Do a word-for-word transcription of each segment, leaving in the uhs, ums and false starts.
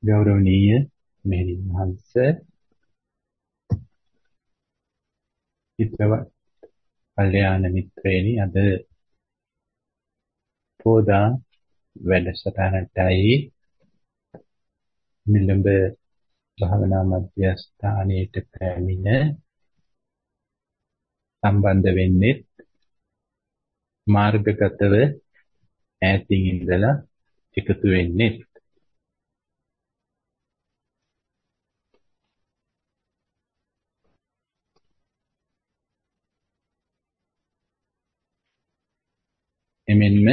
ගෞරවනීය මෙහෙණින් වහන්සේ හිතවත් කල්යාණ මිත්‍රේනි අද පෝදා වැඩසටහනටයි නිලඹ භාවනා මධ්‍යස්ථානයට පැමිණ සම්බන්ධ වෙන්නේ මාර්ගගතව ඈතින් ඉඳලා එකතු වෙන්නේ එමෙන්ම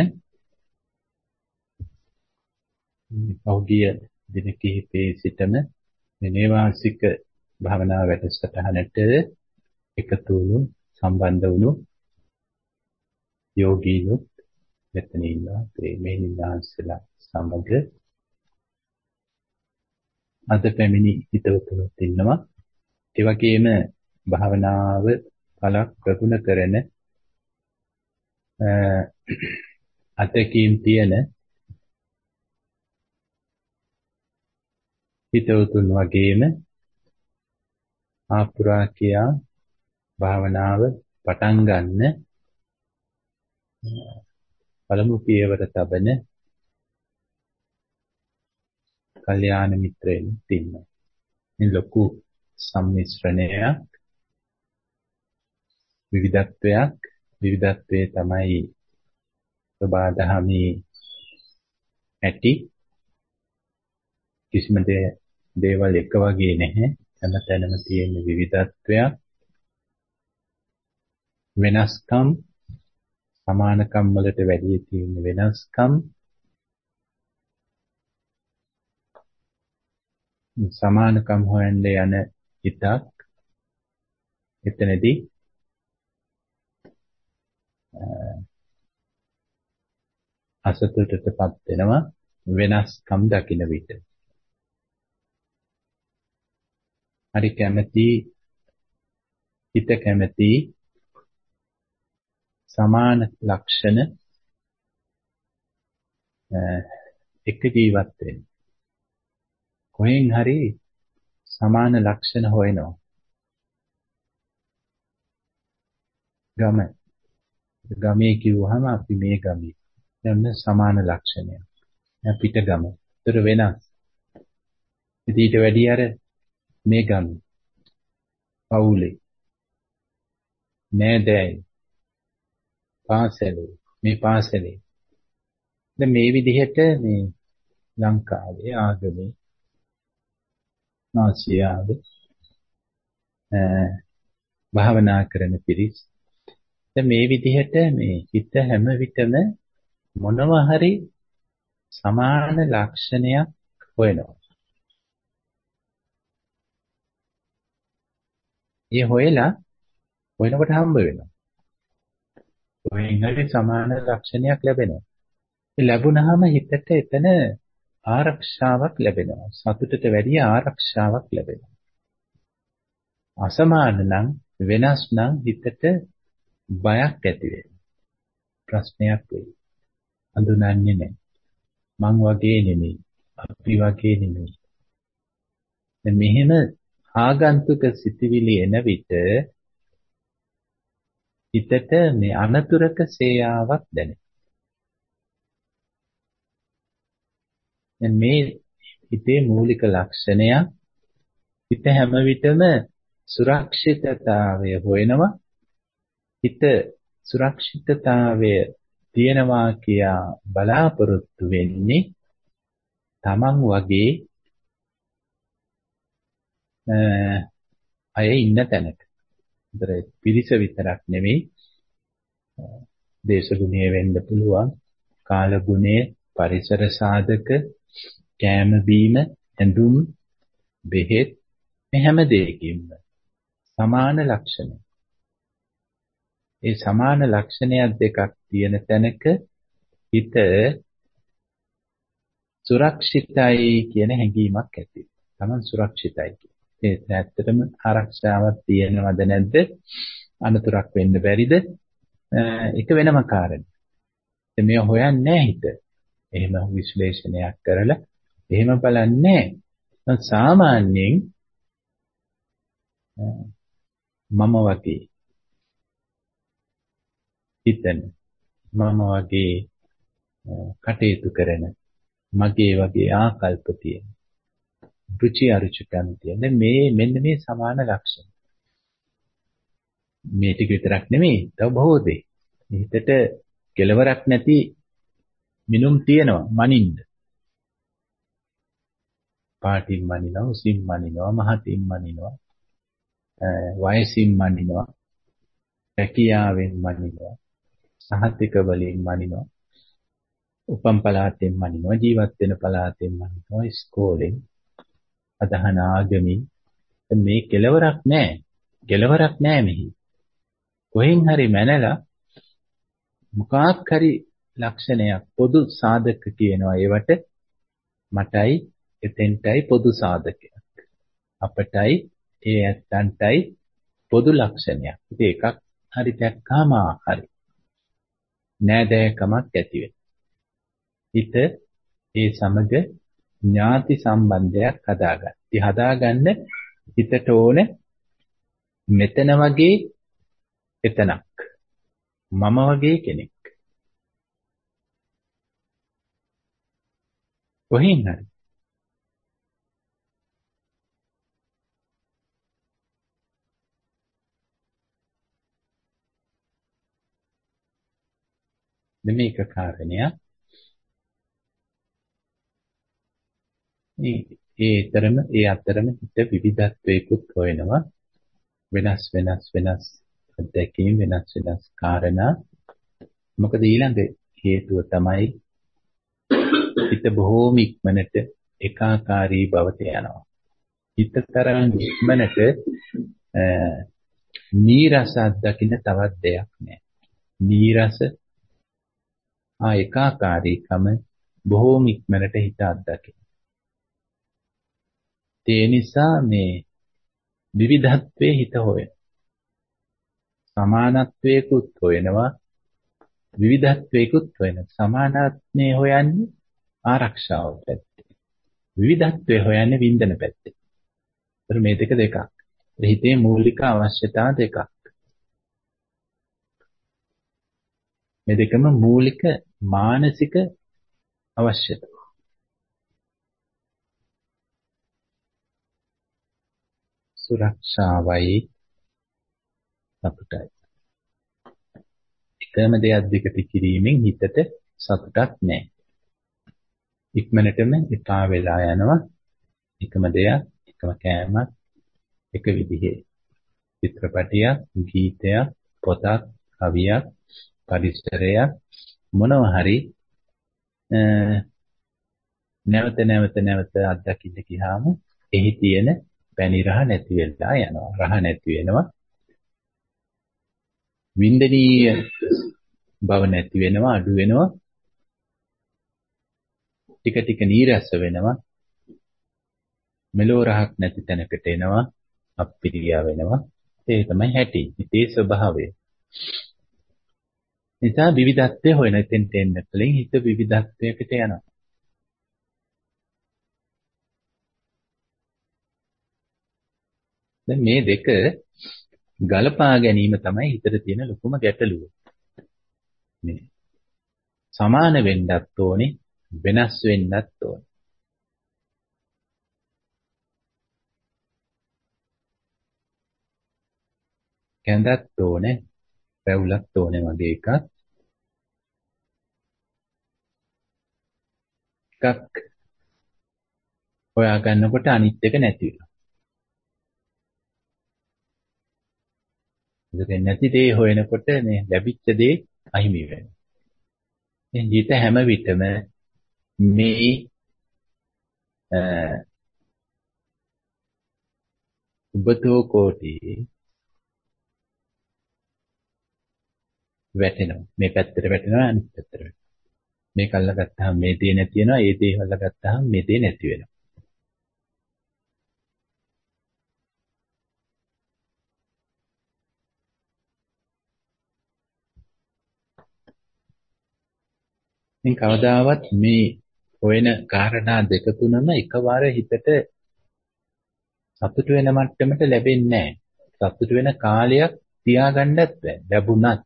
පෞද්ගලිය දින කිහිපයේ සිටම නේවාසික භාවනා වැඩසටහනට එකතු වුණු සම්බන්ධ වුණු යෝගීනුත් මෙතන ඉන්නවා ප්‍රේමයෙන් දාන්සලා සමග අද පැමිණි හිතවතුනුත් ඉන්නවා ඒ වගේම භාවනාව පළක් ප්‍රගුණ කරන අතකින් තියෙන හිතවතුන් වගේම ආපුරා කියා භාවනාව පටන් ගන්න පළමු පියවර තබන කල්යාණ මිත්‍රයන් ඉන්නවා. මේ ලොකු සම්මිශ්‍රණයක් විවිධත්වයක් විවිධත්වයේ තමයි සබාධමී ඇති කිසිම දේවල් එක වගේ නැහැ හැමතැනම තියෙන විවිධත්වයක් වෙනස්කම් සමානකම් වලට වැඩි තියෙන වෙනස්කම් සමානකම් හොයන්න යන හිතක් එතනදී අසතුටටපත් වෙනවා වෙනස්කම් දකින විට හරි කැමැති හිත කැමැති සමාන ලක්ෂණ එක ජීවත් වෙන කොහෙන් හරි සමාන ලක්ෂණ හොයනවා ගම ගමේ කිව්වහම අපි මේ ගමේ යන සමාන ලක්ෂණයක් පිට ගම. ඒතර වෙනස්. ඊට වැඩි අර මේ ගම පවුලේ නෑදෑයි පාසලේ මේ පාසලේ දැන් මේ විදිහට මේ ලංකාවේ ආගමේ ආසියාවේ භාවනා කරන පිරිස් දැන් මේ විදිහට මේ හිත හැම විටම මොනවා හරි සමාන ලක්ෂණයක් හොයනවා. ඒ හොයලා හොයනකොට හම්බ වෙනවා. කොහෙන් හරි සමාන ලක්ෂණයක් ලැබෙනවා. ඒ ලැබුණාම හිතට එතන ආරක්ෂාවක් ලැබෙනවා. සතුටට වැඩිය ආරක්ෂාවක් ලැබෙනවා. අසමාන නම් වෙනස් නම් හිතට බයක් ඇති වෙනවා. ප්‍රශ්නයක් වෙයි. අඳුනන්නේ නැහැ. මං වගේ නෙමෙයි. අපි වගේ නෙමෙයි. දැන් මෙහෙම ආගන්තුක සිතිවිලි එන විට හිතට මේ අනතුරක සේයාවක් දැනෙනවා. දැන් මේ හිතේ මූලික ලක්ෂණය හිත හැම විටම සුරක්ෂිතතාවය හොයනවා. හිත සුරක්ෂිතතාවය තියෙනවා කියා බලාපොරොත්තු වෙන්නේ තමන් වගේ අය ඉන්න තැනක. ඒතර පිරිස විතරක් නෙමෙයි දේශගුණයේ වෙන්න පුළුවන් කාලගුණයේ පරිසර සාධක කෑම බීම ඇඳුම් බෙහෙත් මේ හැම දෙයකින්ම සමාන ලක්ෂණ. ඒ සමාන ලක්ෂණයක් දෙකක් තියෙන තැනක හිත සුරක්ෂිතයි කියන හැඟීමක් ඇති වෙනවා. තමන් සුරක්ෂිතයි කියන්නේ. ඒක ඇත්තටම ආරක්ෂාවක් තියෙනවද නැද්ද? අනතුරක් වෙන්න බැරිද? ඒක වෙනම කාරණයක්. මේ හොයන්නේ නැහැ හිත. එහෙම විශ්ලේෂණයක් කරලා එහෙම බලන්නේ සාමාන්‍යයෙන් මම වගේ හිතන මම වගේ කටයුතු කරන මගේ වගේ ආකල්ප තියෙන රුචි අරුචිකම් තියෙන මේ මෙන්න මේ සමාන ලක්ෂණ මේ ටික විතරක් නෙමෙයි තව බොහෝ දේ හිතට කෙලවරක් නැති මිනුම් තියෙනවා මනින්න පාටින් මනිනවා උසින් මනිනවා මහතින් මනිනවා වයසින් මනිනවා රැකියාවෙන් මනිනවා සහතික වලින් මනිනවා උපම් පළාතෙන් මනිනවා ජීවත් වෙන පළාතෙන් මනිනවා ඉස්කෝලෙන් අදහන ආගමින් මේ කෙලවරක් නැහැ කෙලවරක් නැහැ මෙහි කොහෙන් හරි මැනලා මොකක් හරි ලක්ෂණයක් පොදු සාධක කියනවා ඒවට මටයි එතෙන්ටයි පොදු සාධකයක් අපටයි ඒ ඇත්තන්ටයි පොදු ලක්ෂණයක් ඉතින් එකක් හරි දැක්කාම හරි නෑදෑකමක් ඇති වෙනවා හිත ඒ සමග ඥාති සම්බන්ධයක් හදාගන්න. ඉතින් හදාගන්න හිතට ඕනේ මෙතන වගේ එතනක්. මම වගේ කෙනෙක්. කොහෙන් හරි. මේක කාරණයක්. මේ ඒ අතරම ඒ අතරම හිත විවිධත්වයකුත් හොයනවා. වෙනස් වෙනස් වෙනස් අත්දැකීම් වෙනස් වෙනස් කාරණා. මොකද ඊළඟ හේතුව තමයි හිත බොහෝම ඉක්මනට ඒකාකාරී බවට යනවා. හිත තරම් ඉක්මනට නීරස අත්දකින්න තවත් දෙයක් නැහැ. නීරස ආ ඒකාකාරීකම බොහෝම ඉක්මනට හිත අත්දකින්න. ඒ නිසා මේ විවිධත්වයේ හිත හොයන. සමානත්වයකුත් හොයනවා විවිධත්වයකුත් හොයන. සමානත්වයේ හොයන්නේ ආරක්ෂාව පැත්තේ. විවිධත්වයේ හොයන්නේ වින්දන පැත්තේ. ඒතර මේ දෙක දෙකක්. හිතේ මූලික අවශ්‍යතා දෙකක්. මේ දෙකම මූලික මානසික අවශ්‍යතා. සුරක්ෂාවයි සතුටයි. එකම දෙයක් දෙකට කිරීමෙන් හිතට සතුටක් නැහැ. ඉක්මනටම එපා වෙලා යනවා. එකම දෙයක්, එකම කෑමක්, එක විදිහේ චිත්‍රපටියක්, ගීතයක්, පොතක්, කවියක්, පරිසරයක් මොනවා හරි නැවත නැවත නැවත අත්දකින්න ගියාම එහි තියෙන පැණි රහ නැති වෙලා යනවා. රහ නැති වෙනවා. වින්දනීය බව නැති වෙනවා, අඩු වෙනවා. ටික ටික නීරස වෙනවා. මෙලෝ රහක් නැති තැනකට එනවා, අප්පිරියා වෙනවා. ඒ තමයි හැටි. හිතේ ස්වභාවය. නිසා විවිධත්වය හොයන තෙන්ට එන්න කලින් හිත විවිධත්වයකට යනවා. දැන් මේ දෙක ගලපා ගැනීම තමයි හිතට තියෙන ලොකුම ගැටලුව. මේ සමාන වෙන්නත් ඕනේ, වෙනස් වෙන්නත් ඕනේ. කැඳත් ඕනේ, පැවුලක් ඕනේ වගේ එකක්. එකක් හොයා ගන්නකොට අනිත් එක නැති වෙනවා. ඒක නැති දේ හොයනකොට මේ ලැබිච්ච දේ අහිමි වෙනවා. දැන් හිත හැම විටම මේ උබතෝ කෝටි වැටෙනවා. මේ පැත්තට වැටෙනවා අනිත් පැත්තට වැටෙනවා. මේක අල්ලගත්තාම මේ දේ නැති වෙනවා. ඒ දේ අල්ලගත්තාම මේ දේ නැති වෙනවා. ඉතින් කවදාවත් මේ හොයන කාරණා දෙක තුනම එකවර හිතට සතුට වෙන මට්ටමට ලැබෙන්නේ නැහැ. සතුට වෙන කාලයක් තියාගන්නත් බැහැ. ලැබුණත්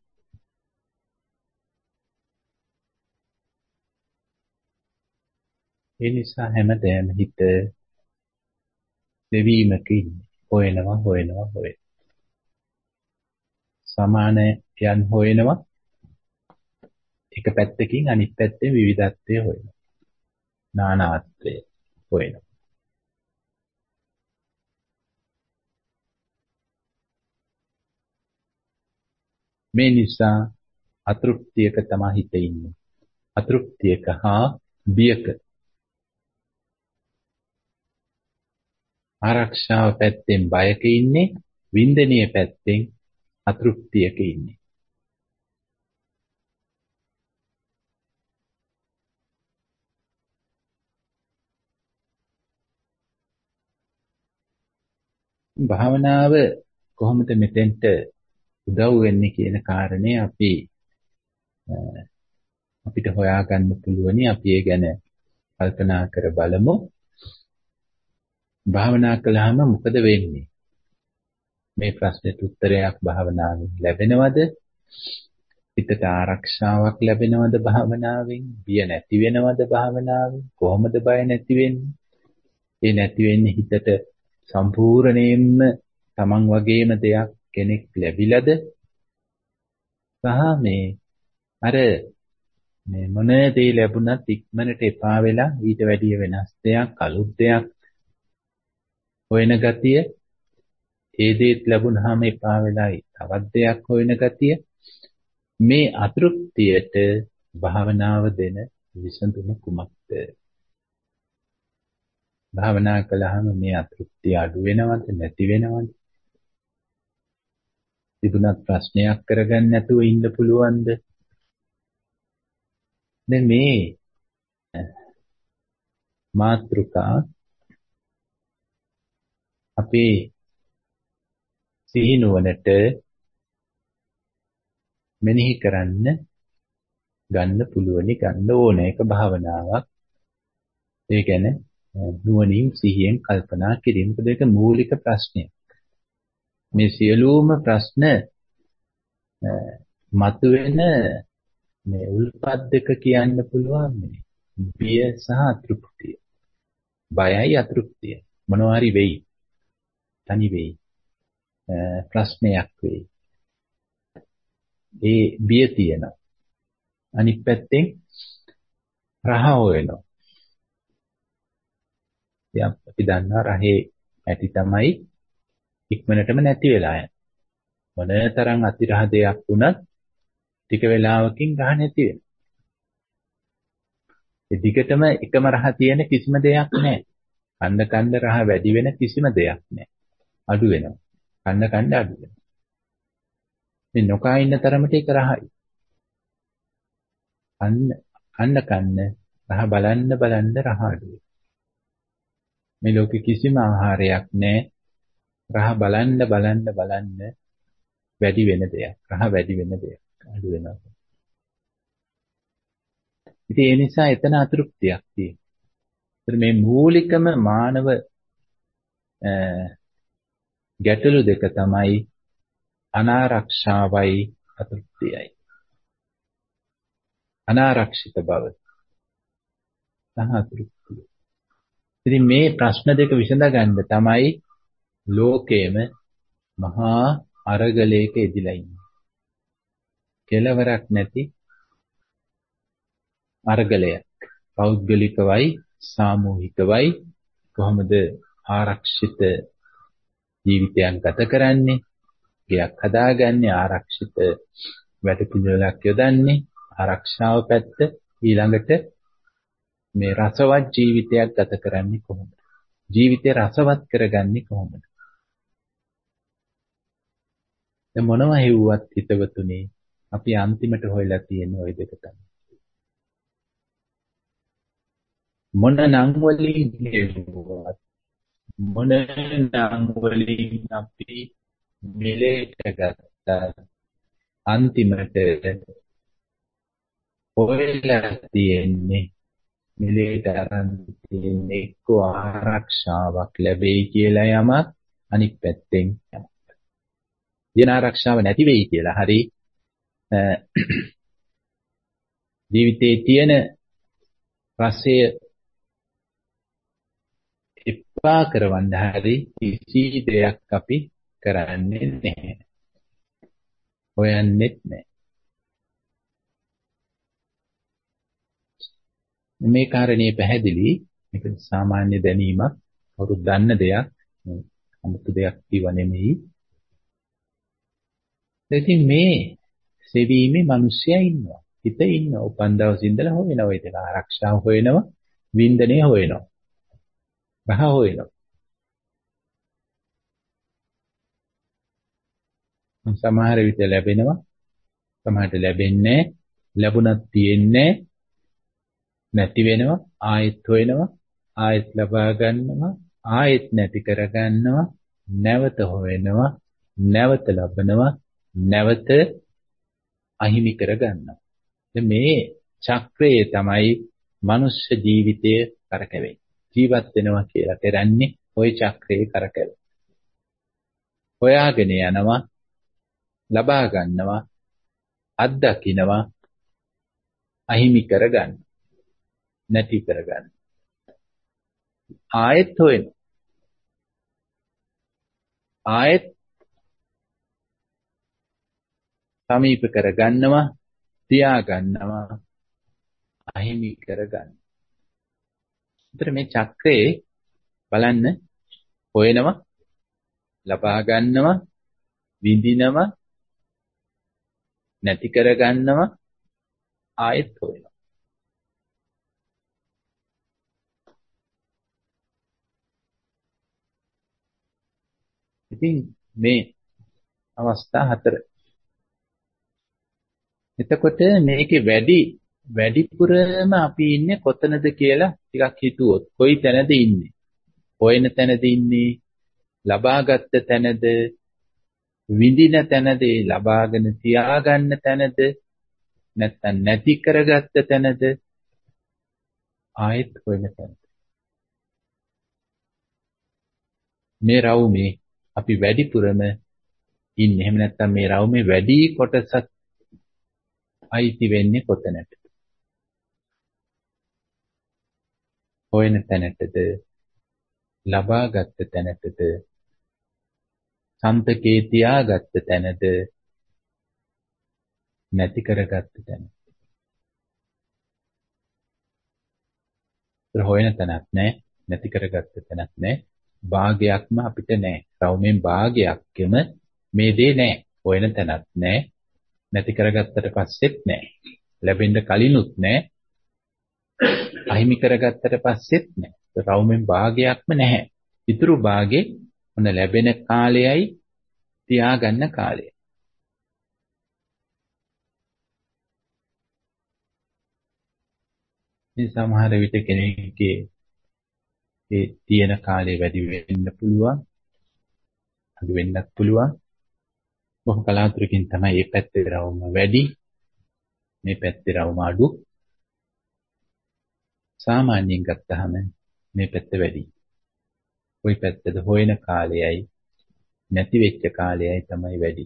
ඒ නිසා හැමදේම හිත දෙවීමක ඉන්නේ. හොයනවා හොයනවා හොයනවා. සමානයන් හොයනවා. එක පැත්තකින් අනිත් පැත්තේ විවිධත්වය හොයනවා. නානාත්වය හොයනවා. මේ නිසා අතෘප්තියක තමයි හිත ඉන්නේ. අතෘප්තියක හා බියක. ආරක්ෂාව පැත්තෙන් බයක ඉන්නේ, වින්දනීය පැත්තෙන් අතෘප්තියක ඉන්නේ. භාවනාව කොහොමද මෙතෙන්ට උදව් වෙන්නේ කියන කාරණේ අපි අපිට හොයාගන්න පුළුවනි. අපි ඒ ගැන කල්පනා කර බලමු. භාවනා කළාම මොකද වෙන්නේ? මේ ප්‍රශ්නෙට උත්තරයක් භාවනාවෙන් ලැබෙනවද? හිතට ආරක්ෂාවක් ලැබෙනවද භාවනාවෙන්? බිය නැති වෙනවද භාවනාවෙන්? කොහොමද බය නැති වෙන්නේ? ඒ නැති වෙන්නේ හිතට සම්පූර්ණයෙන්ම තමන් වගේම දෙයක් කෙනෙක් ලැබිලාද? සහ මේ අර මේ මොන දේ ලැබුණත් ඉක්මනට එපා වෙලා ඊට වැඩිය වෙනස් දෙයක්, අලුත් දෙයක් හොයන ගතිය, ඒ දේත් ලැබුණාම එපා වෙලා තවත් දෙයක් හොයන ගතිය, මේ අතෘප්තියට භාවනාව දෙන විසඳුම කුමක්ද? භාවනා කළාම මේ අතෘප්තිය අඩු වෙනවද නැති වෙනවද? තිබුණත් ප්‍රශ්නයක් කරගන්න නැතුව ඉන්න පුළුවන්ද? දැන් මේ මාත්‍රිකා අපේ සිහිනුවනට මෙනෙහි කරන්න ගන්න පුළුවනි, ගන්න ඕන එක භාවනාවක්. ඒ කියන්නේ නුවණින් සිහියෙන් කල්පනා කිරීම. මොකද ඒක මූලික ප්‍රශ්නය. මේ සියලුම ප්‍රශ්න මතුවෙන මේ උල්පත් දෙක කියන්න පුළුවන් මේ බිය සහ අතෘප්තිය. බයයි අතෘප්තිය. මොනවා හරි වෙයි. තනි වෙයි. ප්‍රශ්නයක් වෙයි. ඒ බිය තියෙනවා. අනිත් පැත්තෙන් රහ හොයනවා. දැන් අපි දන්නවා රහේ ඇති තමයි ඉක්මනටම නැති වෙලා යන. මොනතරම් අතිරහ දෙයක් වුණත් ටික වෙලාවකින් රහ නැති වෙනවා. ඒ දිගටම එකම රහ තියෙන කිසිම දෙයක් නැහැ. කන්න කන්න රහ වැඩි වෙන කිසිම දෙයක් නැහැ. අඩු වෙනවා. කන්න කන්න අඩු වෙනවා. මේ නොකා ඉන්න තරමට ඒක රහයි. කන්න කන්න කන්න රහ බලන්න බලන්න රහ අඩු වෙනවා. මේ ලෝකේ කිසිම ආහාරයක් නැහැ. රහ බලන්න බලන්න බලන්න වැඩි වෙන දෙයක්. රහ වැඩි වෙන දෙයක්. අඩු වෙනවා. ඉතින් ඒ නිසා එතන අතෘප්තියක් තියෙනවා. මේ මූලිකම මානව ගැටලු දෙක තමයි අනාරක්ෂාවයි අතෘප්තියයි. අනාරක්ෂිත බව සහ අතෘප්තිය. ඉතින් මේ ප්‍රශ්න දෙක විසඳගන්න තමයි ලෝකයේම මහා අරගලයක එදිලා ඉන්නේ. කෙලවරක් නැති අරගලයක්. පෞද්ගලිකවයි සාමූහිකවයි කොහොමද ආරක්ෂිත ජීවිතයක් ගත කරන්නේ? ගයක් හදාගන්නේ, ආරක්ෂිත වැඩපිළිවෙලක් යොදන්නේ, ආරක්ෂාව පැත්ත. ඊළඟට මේ රසවත් ජීවිතයක් ගත කරන්නේ කොහොමද? ජීවිතය රසවත් කරගන්නේ කොහොමද? දැන් මොනවා හෙව්වත් හිතවතුනේ අපි අන්තිමට හොයලා තියෙන ওই දෙක තමයි. මොන නම් වලින් හෙව්වත් මොන නම් වලින් අපි මිලේට ගත්තා අන්තිමට හොයලා තියෙන්නේ මිලේට අරන් තියෙන එක්ක ආරක්ෂාවක් ලැබෙයි කියලා යමක් අනිත් පැත්තෙන් යමක්. දින ආරක්ෂාව නැති වෙයි කියලා හරි ජීවිතයේ තියෙන රසය එපා කරවන්න හරි කිසි දෙයක් අපි කරන්නේ නැහැ. හොයන්නෙත් නැහැ. මේ කාරණේ පැහැදිලි. මේක සාමාන්‍ය දැනීමක්. කවුරුත් දන්න දෙයක්. 아무තු දෙයක් කිව නෙමෙයි. ඉතින් මේ සෙවීමේ මිනිස්සයා ඉන්නවා. හිත ඉන්නවා. උපන් දවසේ ඉඳලා හොයනවා. ඒක ආරක්ෂාව හොයනවා. වින්දනය හොයනවා. රහ හොයනවා. සමහර විට ලැබෙනවා. සමහරට ලැබෙන්නේ ලැබුණත් තියෙන්නේ නැති වෙනවා. ආයෙත් හොයනවා. ආයෙත් ලබා ගන්නවා. ආයෙත් නැති කර ගන්නවා. නැවත හොයනවා. නැවත ලබනවා. නැවත අහිමි කර ගන්නවා. මේ චක්‍රයේ තමයි මනුෂ්‍ය ජීවිතය කරකැවෙන්නේ. ජීවත් වෙනවා කියලා කරන්නේ ওই චක්‍රයේ කරකැව. හොයාගෙන යනවා, ලබා ගන්නවා, අත්දකින්නවා, අහිමි කර ගන්න, නැති කර ගන්න. ආයෙත් හොයන. ආයෙත් සමීප කර ගන්නවා, තියා ගන්නවා, අහිමි කර ගන්න. ඒතර මේ චක්‍රේ බලන්න හොයනවා, ලබා ගන්නවා, විඳිනවා, නැති කර ගන්නවා, ආයෙත් හොයනවා. ඉතින් මේ අවස්ථා හතර. එතකොට මේකේ වැඩි වැඩිපුරම අපි ඉන්නේ කොතනද කියලා ටිකක් හිතුවොත් කොයි තැනද ඉන්නේ? හොයන තැනද ඉන්නේ? ලබාගත් තැනද? විඳින තැනද? ලබාගෙන තියාගන්න තැනද? නැත්නම් නැති කරගත්ත තැනද? ආයෙත් හොයන තැනද? මේ රවුමේ අපි වැඩිපුරම ඉන්නේ. එහෙම නැත්නම් මේ රවුමේ වැඩි කොටසක් අයිති වෙන්නේ කොතැනටද? හොයන තැනටද? ලබාගත් තැනටද? සම්තකේ තියාගත් තැනද? නැති කරගත් තැනද? ඒතර හොයන තැනක් නැහැ, නැති කරගත් තැනක් නැහැ. භාගයක්ම අපිට නැහැ. රවුමෙන් භාගයක්ම මේ දේ නැහැ. හොයන තැනක් නැහැ. නැති කරගත්තට පස්සෙත් නැහැ. ලැබෙන්න කලිනුත් නැහැ. අහිමි කරගත්තට පස්සෙත් නැහැ. රවුමෙන් භාගයක්ම නැහැ. ඉතුරු භාගේ මොන ලැබෙන කාලයයි තියාගන්න කාලයයි. මේ සමහර විට කෙනෙක්ගේ ඒ තියෙන කාලය වැඩි වෙන්න පුළුවන්. අඩු වෙන්නත් පුළුවන්. බොහොම කලාතුරකින් තමයි මේ පැත්තේ රවුම වැඩි, මේ පැත්තේ රවුම අඩු. සාමාන්‍යයෙන් ගත්තහම මේ පැත්ත වැඩි. ওই පැත්තද හොයන කාලයයි නැති වෙච්ච කාලයයි තමයි වැඩි.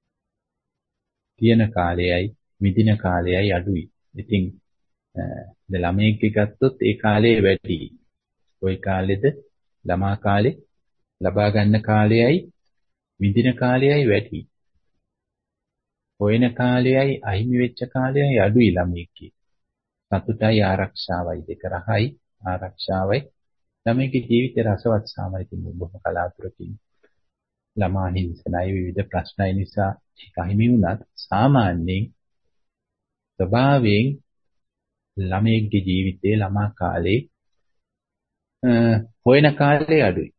තියෙන කාලයයි විඳින කාලයයි අඩුයි. ඉතින් ද ළමයෙක්ගේ ගත්තොත් ඒ කාලේ වැඩි. ওই කාලෙද ළමා කාලේ ලබා ගන්න කාලයයි විඳින කාලයයි වැඩි. හොයන කාලයයි අහිමි වෙච්ච කාලයයි අඩුයි ළමයෙක්ගේ. සතුටයි ආරක්ෂාවයි දෙක රහයි ආරක්ෂාවයි ළමයෙක්ගේ ජීවිතේ රසවත් සාමයිතින් බොහොම කලාතුරකින් ළමා හිංසනයි විවිධ ප්‍රශ්නයි නිසා අහිමි වුණත් සාමාන්‍යයෙන් ස්වභාවයෙන් ළමයෙක්ගේ ජීවිතේ ළමා කාලේ හොයන කාලේ අඩුයි.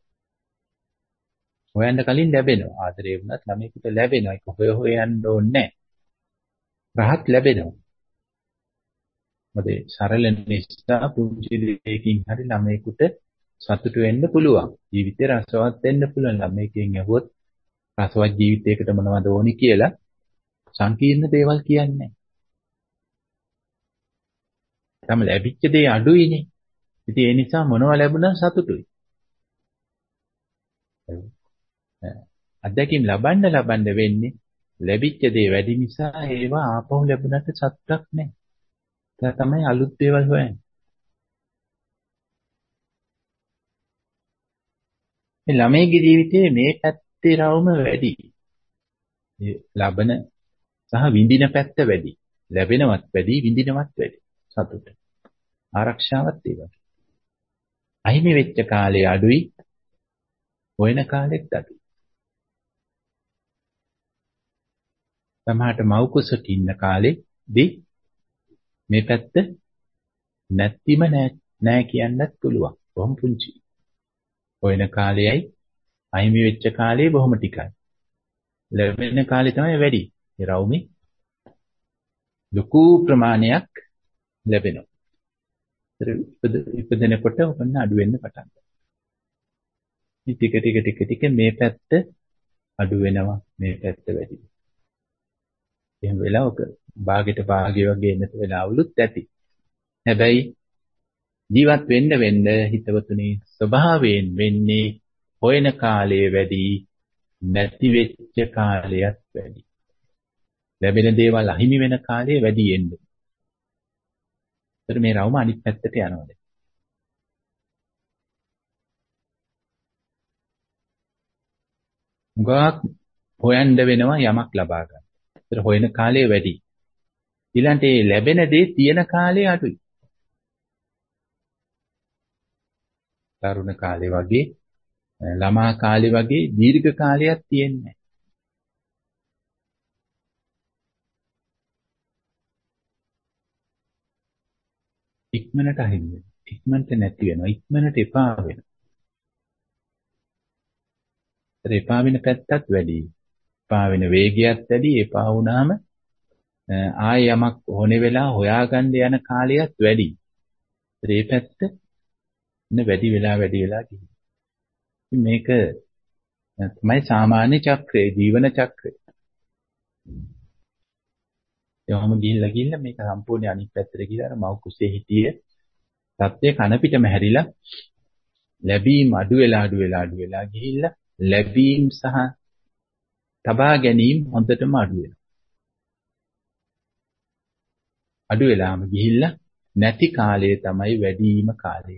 හොයන්න කලින් ලැබෙනවා. ආදරේ වුණත් ළමයෙකුට ලැබෙනවා. ඒක හොය හොය යන්න ඕනේ නැහැ. රහත් ලැබෙනවා. මොකද සරල නිසා පුංචි දෙයකින් හරි ළමයෙකුට සතුටු වෙන්න පුළුවන්. ජීවිතේ රසවත් වෙන්න පුළුවන්. ළමයෙක්ගෙන් අහුවොත් රසවත් ජීවිතයකට මොනවද ඕනි කියලා සංකීර්ණ දේවල් කියන්නේ. තම ලැබිච්ච දේ අඩුයිනේ. ඉතින් ඒ නිසා මොනවා ලැබුණා සතුටුයි. අත්දැකීම් ලබන්න ලබන්න වෙන්නේ ලැබිච්ච දේ වැඩි නිසා ඒවා ආපහු ලැබුණට සතුටක් නැහැ. ඒක තමයි අලුත් දේවල් හොයන්නේ. මේ ළමයිගේ ජීවිතයේ මේ පැත්තේ රවුම වැඩි. මේ ලබන සහ විඳින පැත්ත වැඩි. ලැබෙනවත් වැඩි, විඳිනවත් වැඩි. සතුට. ආරක්ෂාවත් ඒ වගේ. අහිමි වෙච්ච කාලේ අඩුයි, හොයන කාලෙත් අඩුයි. සමහරට මව් කුසක ඉන්න කාලෙදී මේ පැත්ත නැත්තිම නෑ නෑ කියන්නත් පුළුවන්. බොහොම පුංචි. හොයන කාලයයි අහිමි වෙච්ච කාලේ බොහොම ටිකයි. ලැබෙන කාලේ තමයි වැඩි. ඒ රවුමේ ලොකු ප්‍රමාණයක් ලැබෙනවා. ඉපදෙනකොට ඔන්න අඩු වෙන්න පටන් ගන්නවා. මේ ටික ටික ටික ටික මේ පැත්ත අඩු වෙනවා, මේ පැත්ත වැඩි වෙනවා. එහෙම වෙලාවක භාගයට භාගය වගේ එන්නත වෙලාවලුත් ඇති. හැබැයි ජීවත් වෙන්න වෙන්න හිතවතුනි ස්වභාවයෙන් වෙන්නේ හොයන කාලය වැඩි, නැති වෙච්ච කාලයත් වැඩි. ලැබෙන දේවල් අහිමි වෙන කාලය වැඩි එන්නේ. ඒතර මේ රවුම අනිත් පැත්තට යනවාද? උගාක් හොයන්න වෙනවා යමක් ලබා ගන්න. ඒතර හොයන කාලය වැඩි. ඊළඟට ඒ ලැබෙන දේ තියෙන කාලය අඩුයි. තරුණ කාලේ වගේ, ළමා කාලේ වගේ දීර්ඝ කාලයක් තියෙන්නේ. ඉක්මනට අහිමි වෙනවා. ඉක්මනට නැති වෙනවා. ඉක්මනට එපා වෙනවා. ඒතර එපා වෙන පැත්තත් වැඩි. එපා වෙන වේගයත් වැඩි. එපා වුණාම ආය යමක් ඕනේ වෙලා හොයාගන්න යන කාලයත් වැඩි. ඒතර මේ පැත්ත නේ වැඩි වෙලා වැඩි වෙලා ගිහින්. මේක තමයි සාමාන්‍ය චක්‍රය, ජීවන චක්‍රය. එවම ගිහිල්ලා ගිහිල්ලා මේක සම්පූර්ණ අනිත් පැත්තට ගිහලා අර මව් කුසේ හිටිය තත්ත්වය කන පිටම හැරිලා ලැබීම් අඩු වෙලා අඩු වෙලා අඩු වෙලා ගිහිල්ලා ලැබීම් සහ තබා ගැනීම හොඳටම අඩු වෙනවා. අඩු වෙලාම ගිහිල්ලා නැති කාලය තමයි වැඩිම කාලය.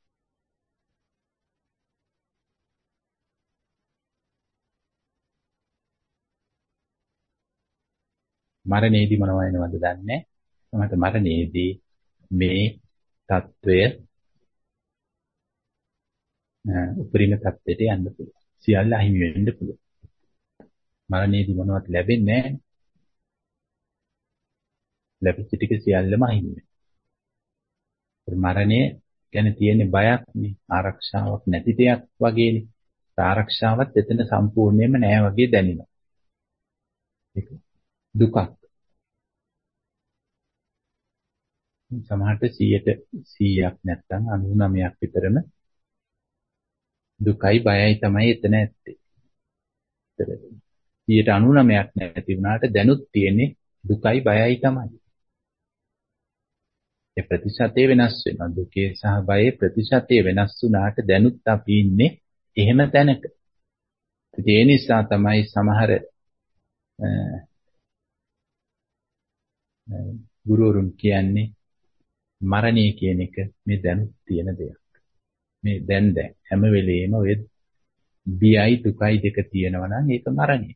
මරණයේදී මොනව වෙනවද දන්නේ නැහැ. මරණයේදී මේ తত্ত্বය උපරිම තත්ත්වයට යන්න පුළුවන්. සියල්ල අහිමි වෙන්න පුළුවන්. මරණයේදී මොනවත් ලැබෙන්නේ නැහැ. ලැබිච්ච ටික සියල්ලම අහිමි වෙනවා. මරණය ගැන තියෙන බයක් නේ ආරක්ෂාවක් නැති දෙයක් වගේනේ. ආරක්ෂාවත් එතන සම්පූර්ණයෙන්ම නැහැ වගේ දැනෙනවා. ඒක දුකක්. සමහරට සීයට සීයක් නැත්නම් අනූ නවයක් විතරම දුකයි බයයි තමයි එතන ඇත්තේ. සීයට අනූ නවයක් නැති වුණාට දැනුත් තියෙන්නේ දුකයි බයයි තමයි. ඒ ප්‍රතිශතය වෙනස් වෙනවා. දුකේ සහ බයේ ප්‍රතිශතය වෙනස් වුණාට දැනුත් අපි ඉන්නේ එහෙම තැනක. ඒ නිසා තමයි සමහර ගුරුවරුන් කියන්නේ මරණය කියන එක මේ දැනුත් තියෙන දෙයක්. මේ දැන් දැන් හැම වෙලෙම ඔය බියයි දුකයි දෙක තියෙනවා නම් ඒක මරණය.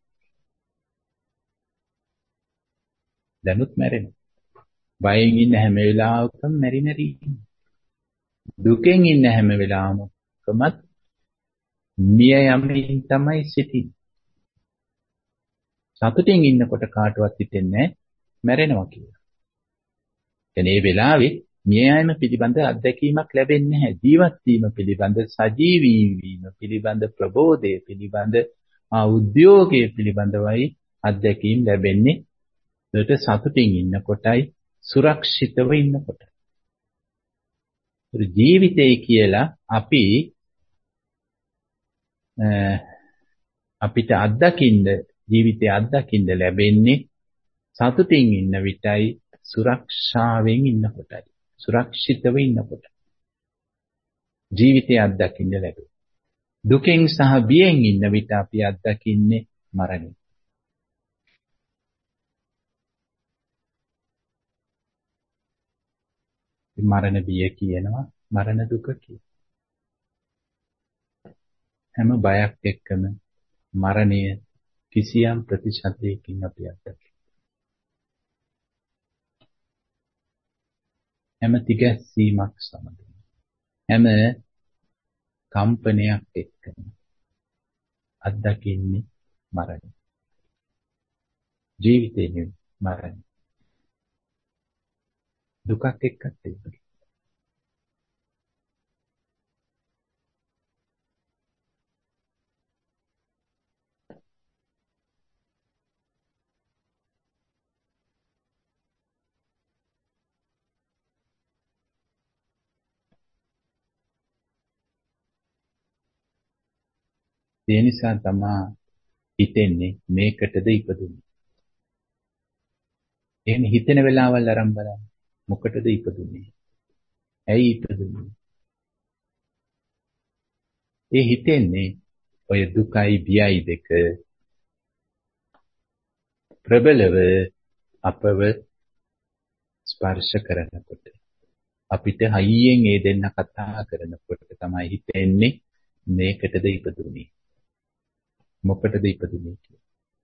දැනුත් මැරෙනවා. බයෙන් ඉන්න හැම වෙලාවකම මෙරි මෙරි ඉන්නවා. දුකෙන් ඉන්න හැම වෙලාවකමත් මිය යමින් තමයි සිටින්නේ. සතුටින් ඉන්නකොට කාටවත් හිතෙන්නේ මැරෙනවා කියලා. එනේ වෙලාවේ මිය යෑම පිළිබඳ අත්දැකීමක් ලැබෙන්නේ නැහැ. ජීවත් වීම පිළිබඳ, සජීවී වීම පිළිබඳ, ප්‍රබෝධය පිළිබඳ, ආ උද්‍යෝගයේ පිළිබඳවයි අත්දැකීම් ලැබෙන්නේ. ඒකට සතුටින් ඉන්නකොටයි, සුරක්ෂිතව ඉන්නකොට. ජීවිතය කියලා අපි අපිට අත්දකින්න ජීවිතය අත්දකින්න ලැබෙන්නේ සතුටින් ඉන්න විටයි, සුරක්ෂාවෙන් ඉන්නකොටයි. සුරක්ෂිතව ඉන්නකොට ජීවිතය අත්දකින්න ලැබේ. දුකෙන් සහ බියෙන් ඉන්න විට අපි අත්දකින්නේ මරණය. මරණ බිය කියනවා මරණ දුක කියනවා. හැම බයක් එක්කම මරණය කිසියම් ප්‍රතිශතයකින් අපි අත්දකිනවා. හැම තිගැස්සීමක් සමග හැම කම්පනයක් එක්කම අත්දකින්නේ මරණය. ජීවිතේ මරණය. දුකක් එක්කත් ඒක. ඒ නිසා තමයි හිතෙන්නේ මේකටද ඉපදුනේ. එහෙම හිතෙන වෙලාවල් අරන් බලන්න. මොකටද ඉපදුනේ? ඇයි ඉපදුනේ? ඒ හිතෙන්නේ ඔය දුකයි බියයි දෙක ප්‍රබලව අපව ස්පර්ශ කරනකොට අපිට හයියෙන් ඒ දෙන්න කතා කරනකොට තමයි හිතෙන්නේ මේකටද ඉපදුනේ. මොකටද ඉපදුනේ කියලා.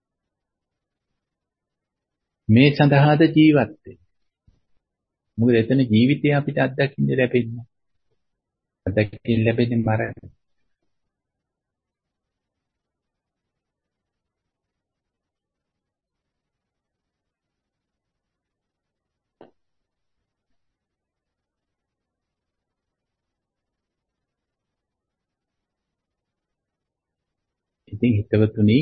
මේ සඳහාද ජීවත් වෙන්නේ. මොකද එතන ජීවිතය අපිට අත්දකින්න ලැබෙන්නේ. අත්දකින්න ලැබෙන්නේ මරණය. ඉතින් හිතවතුනි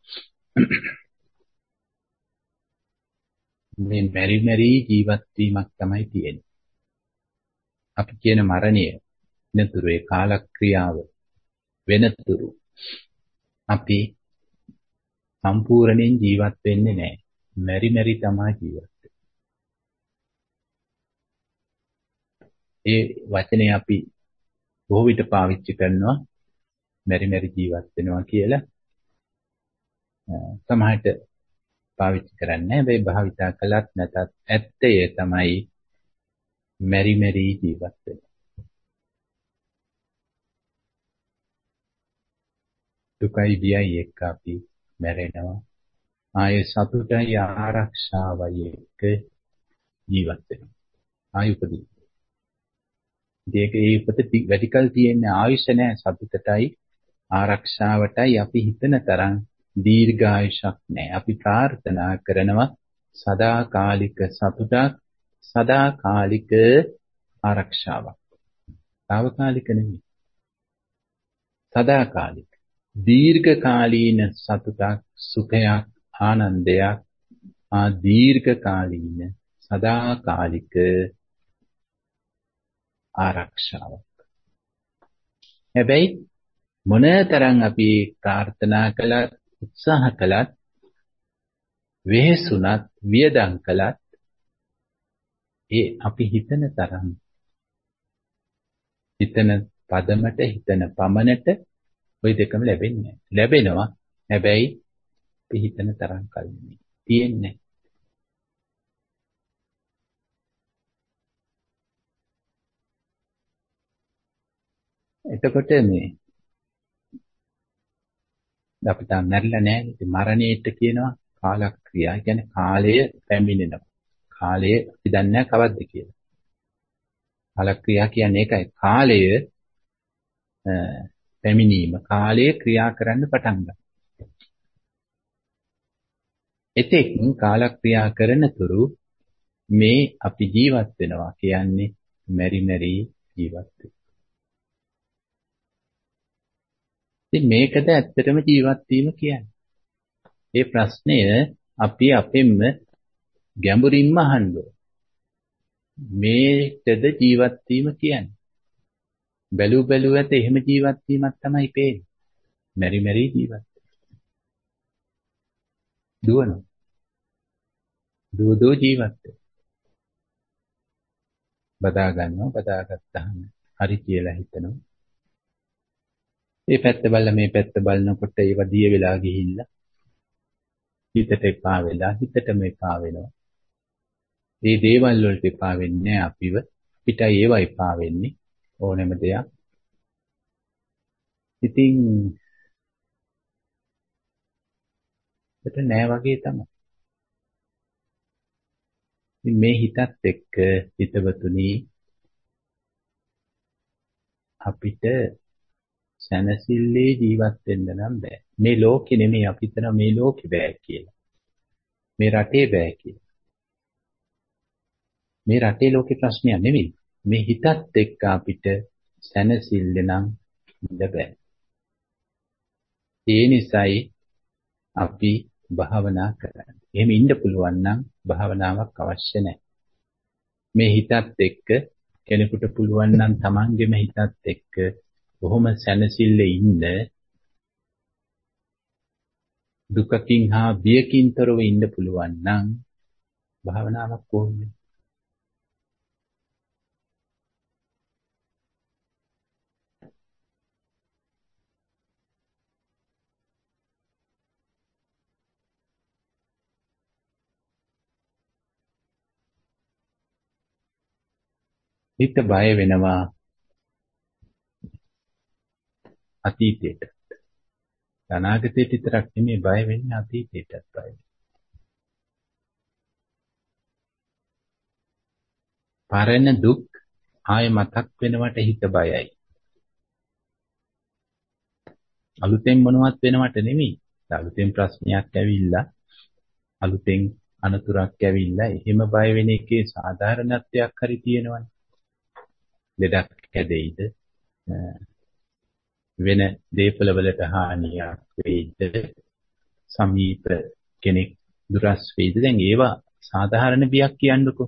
මේ මෙරි මෙරි ජීවත් වීමක් තමයි තියෙන්නේ. අපි කියන මරණය වෙනතුරු ඒ කාලක්‍රියාව වෙනතුරු අපි සම්පූර්ණයෙන් ජීවත් වෙන්නේ නැහැ. මෙරි මෙරි තමයි ජීවත් වෙන්නේ. ඒ වචනේ අපි බොහෝ විට පාවිච්චි කරනවා මෙරි මෙරි ජීවත් වෙනවා කියලා. සමහරට පාවිච්චි කරන්නේ නැහැ. මේ භාවිතා කළත් නැතත් ඇත්තය තමයි මෙරි මෙරි ජීවත් වෙනවා. දුකයි බියයි එක්ක අපි මැරෙනවා. ආයේ සතුටයි ආරක්ෂාවයි එක්ක ජීවත් වෙනවා. ආයු උපදී. දෙක ඒ උපත වැඩිකල් තියෙන ආයුෂ නැහැ. සතුටටයි ආරක්ෂාවටයි අපි හිතන තරම් දීර්ඝායුෂක් නැහැ. අපි ප්‍රාර්ථනා කරනවා සදාකාලික සතුටක්, සදාකාලික ආරක්ෂාවක්. తాවකාලික නෙමෙයි. සදාකාලික. දීර්ඝකාලීන සතුටක්, සුඛයක්, ආනන්දයක්, ආ දීර්ඝකාලීන සදාකාලික ආරක්ෂාවක්. හැබැයි මොනතරම් අපි ප්‍රාර්ථනා කළත්, උත්සාහ කළත්, වෙහෙසුණත්, වියදම් කළත් ඒ අපි හිතන තරම් හිතන පදමට, හිතන පමණට ওই දෙකම ලැබෙන්නේ නැහැ. ලැබෙනවා. හැබැයි අපි හිතන තරම් කල් නෙමෙයි. තියෙන්නේ. එතකොට මේ අපි තාම මැරිලා නැහැ. ඉතින් මරණයට කියනවා කාලක්‍රියා. කියන්නේ කාලය පැමිණෙනවා. කාලය අපි දන්නේ නැහැ කවද්ද කියලා. කාලක්‍රියා කියන්නේ ඒකයි. කාලය පැමිණීම. කාලය ක්‍රියා කරන්න පටන් ගන්නවා. එතෙක් කාලක්‍රියා කරන තුරු මේ අපි ජීවත් වෙනවා කියන්නේ මෙරි මෙරි ජීවත් වෙනවා. ඉතින් මේකද ඇත්තටම ජීවත් වීම කියන්නේ. මේ ප්‍රශ්නය අපි අපෙන්ම ගැඹුරින්ම අහන්න ඕනේ. මේකද ජීවත් වීම කියන්නේ. බැලු බැලුවට එහෙම ජීවත් වීමක් තමයි පේන්නේ. මෙරි මෙරි ජීවත්. දුවනවා. දුව දුව ජීවත්. බදා ගන්නවා. බදාගත්තාම හරි කියලා හිතනවා. මේ පැත්ත බලලා මේ පැත්ත බලනකොට ඒව දිය වෙලා ගිහිල්ලා හිතට එපා වෙලා හිතටම එපා වෙනවා. මේ දේවල් වලට එපා වෙන්නේ අපිව. පිටයි ඒවා එපා වෙන්නේ ඕනෙම දෙයක්. ඉතින් ඒක නෑ වගේ තමයි. මේ හිතත් එක්ක හිතවතුනි අපිට සැනසille ජීවත් වෙන්න නම් බෑ. මේ ලෝකෙ නෙමෙයි අපි හිතන මේ ලෝකෙ බෑ කියලා. මේ රටේ බෑ කියලා. මේ රටේ ලෝකේ ප්‍රශ්නයක් නෙමෙයි. මේ හිතත් එක්ක අපිට සැනසille නම් ඉන්න බෑ. ඒ නිසායි අපි භාවනා කරන්නේ. එහෙම ඉන්න පුළුවන් නම් භාවනාවක් අවශ්‍ය නැහැ. මේ හිතත් එක්ක කෙනෙකුට පුළුවන් නම් තමන්ගේම හිතත් එක්ක බොහොම සැනසille ඉන්න දුකකින් හා බියකින් තොරව ඉන්න පුළුවන් නම් භාවනාවක් ඕනේ. හිත බය වෙනවා අතීතයට. අනාගතයට විතරක් නෙමෙයි බය වෙන්නේ අතීතයටත් බය. පරණ දුක් ආයෙ මතක් වෙනවට හිත බයයි. අලුතෙන් මොනවත් වෙනවට නෙමෙයි. අලුතෙන් ප්‍රශ්නයක් ඇවිල්ලා අලුතෙන් අනතුරක් ඇවිල්ලා එහෙම බය වෙන එකේ සාධාරණත්වයක් හරි තියෙනවනේ. ලෙඩක් හැදෙයිද වෙන දේපල වලට හානියක් වෙයිද සමීප කෙනෙක් දුරස් වෙයිද දැන් ඒවා සාධාරණ බියක් කියන්නකෝ.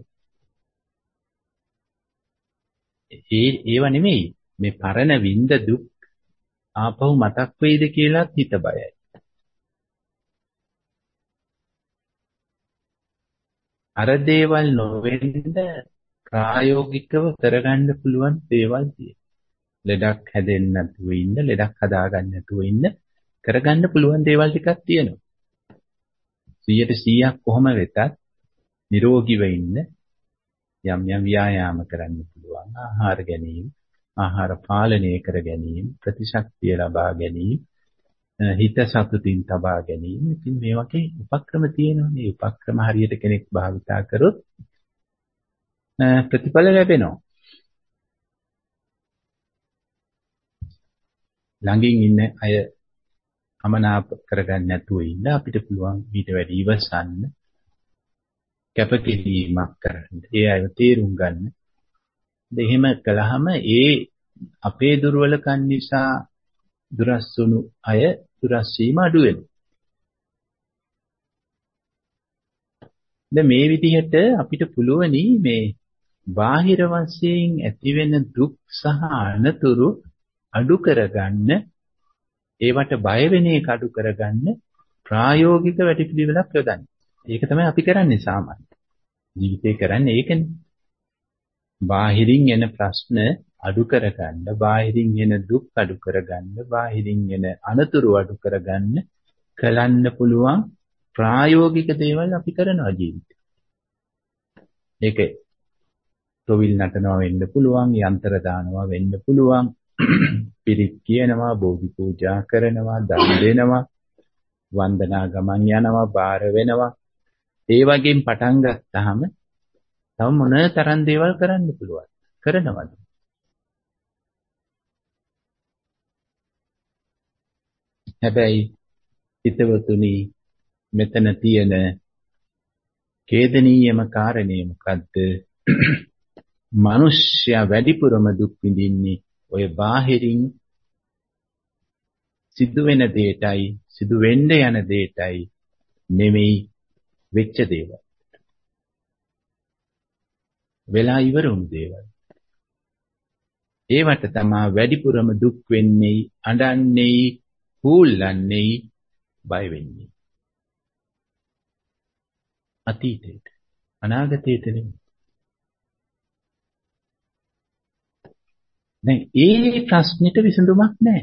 ඒ ඒවා නෙමෙයි මේ පරණ විඳ දුක් ආපහු මතක් වෙයිද කියලාත් හිත බයයි. අර දේවල් නොවෙන්න ප්‍රායෝගිකව කරගන්න පුළුවන් දේවල් තියෙනවා. ලෙඩක් හැදෙන්න නැතුව ඉන්න, ලෙඩක් හදාගන්න නැතුව ඉන්න කරගන්න පුළුවන් දේවල් ටිකක් තියෙනවා. සීයට සීයක් කොහොම වෙතත් නිරෝගීව ඉන්න යම් යම් ව්‍යායාම කරන්න පුළුවන්. ආහාර ගැනීම, ආහාර පාලනය කර ගැනීම, ප්‍රතිශක්තිය ලබා ගැනීම, හිත සතුටින් තබා ගැනීම. ඉතින් මේ වගේ උපක්‍රම තියෙනවා. මේ උපක්‍රම හරියට කෙනෙක් භාවිතා කරොත් ප්‍රතිඵල ලැබෙනවා. ළඟින් ඉන්න අය අමනාප කරගන්න නැතුව ඉන්න අපිට පුළුවන් ඊට වැඩි ඉවසන්න, කැපකිරීමක් කරන්න, ඒ අයව තේරුම් ගන්න. එහෙම කළාම ඒ අපේ දුර්වලකම් නිසා දුරස් වුණු අය දුරස් වීම අඩු වෙනවා. දැන් මේ විදිහට අපිට පුළුවනි මේ බාහිර වශයෙන් ඇතිවෙන දුක් සහ අනතුරු අඩු කරගන්න, ඒවට බය වෙන එක අඩු කරගන්න ප්‍රායෝගික වැඩපිළිවෙලක් යොදන්න. ඒක තමයි අපි කරන්නේ සාමාන්‍ය ජීවිතේ කරන්නේ ඒකනේ. බාහිරින් එන ප්‍රශ්න අඩු කරගන්න, බාහිරින් එන දුක් අඩු කරගන්න, බාහිරින් එන අනතුරු අඩු කරගන්න කලන්න පුළුවන් ප්‍රායෝගික දේවල් අපි කරනවා ජීවිතේ. ඒක තොවිල් නටනවා වෙන්න පුළුවන්, යන්ත්‍ර දානවා වෙන්න පුළුවන්, පිරිත් කියනවා, බෝධි පූජා කරනවා, දන් දෙනවා, වන්දනා ගමන් යනවා, බාර වෙනවා. ඒ වගේම පටන් ගත්තාම තව මොන තරම් දේවල් කරන්න පුළුවන්. කරනවද? හැබැයි හිතවතුනි මෙතන තියෙන ඛේදනීයම කාරණේ මොකද්ද? මිනිස්සයා වැඩිපුරම දුක් විඳින්නේ ඔය බාහිරින් සිදු වෙන දෙයටයි, සිදු වෙන්න යන දෙයටයි නෙමෙයි වෙච්ච දේවල්. වෙලා ඉවර වුණු දේවල්. ඒවට තමයි වැඩිපුරම දුක් වෙන්නේ, අඬන්නේ, හූල්ලන්නේ, බය වෙන්නේ. අතීතයට, අනාගතයට නෙමෙයි. නෑ ඒ ප්‍රශ්නෙට විසඳුමක් නෑ.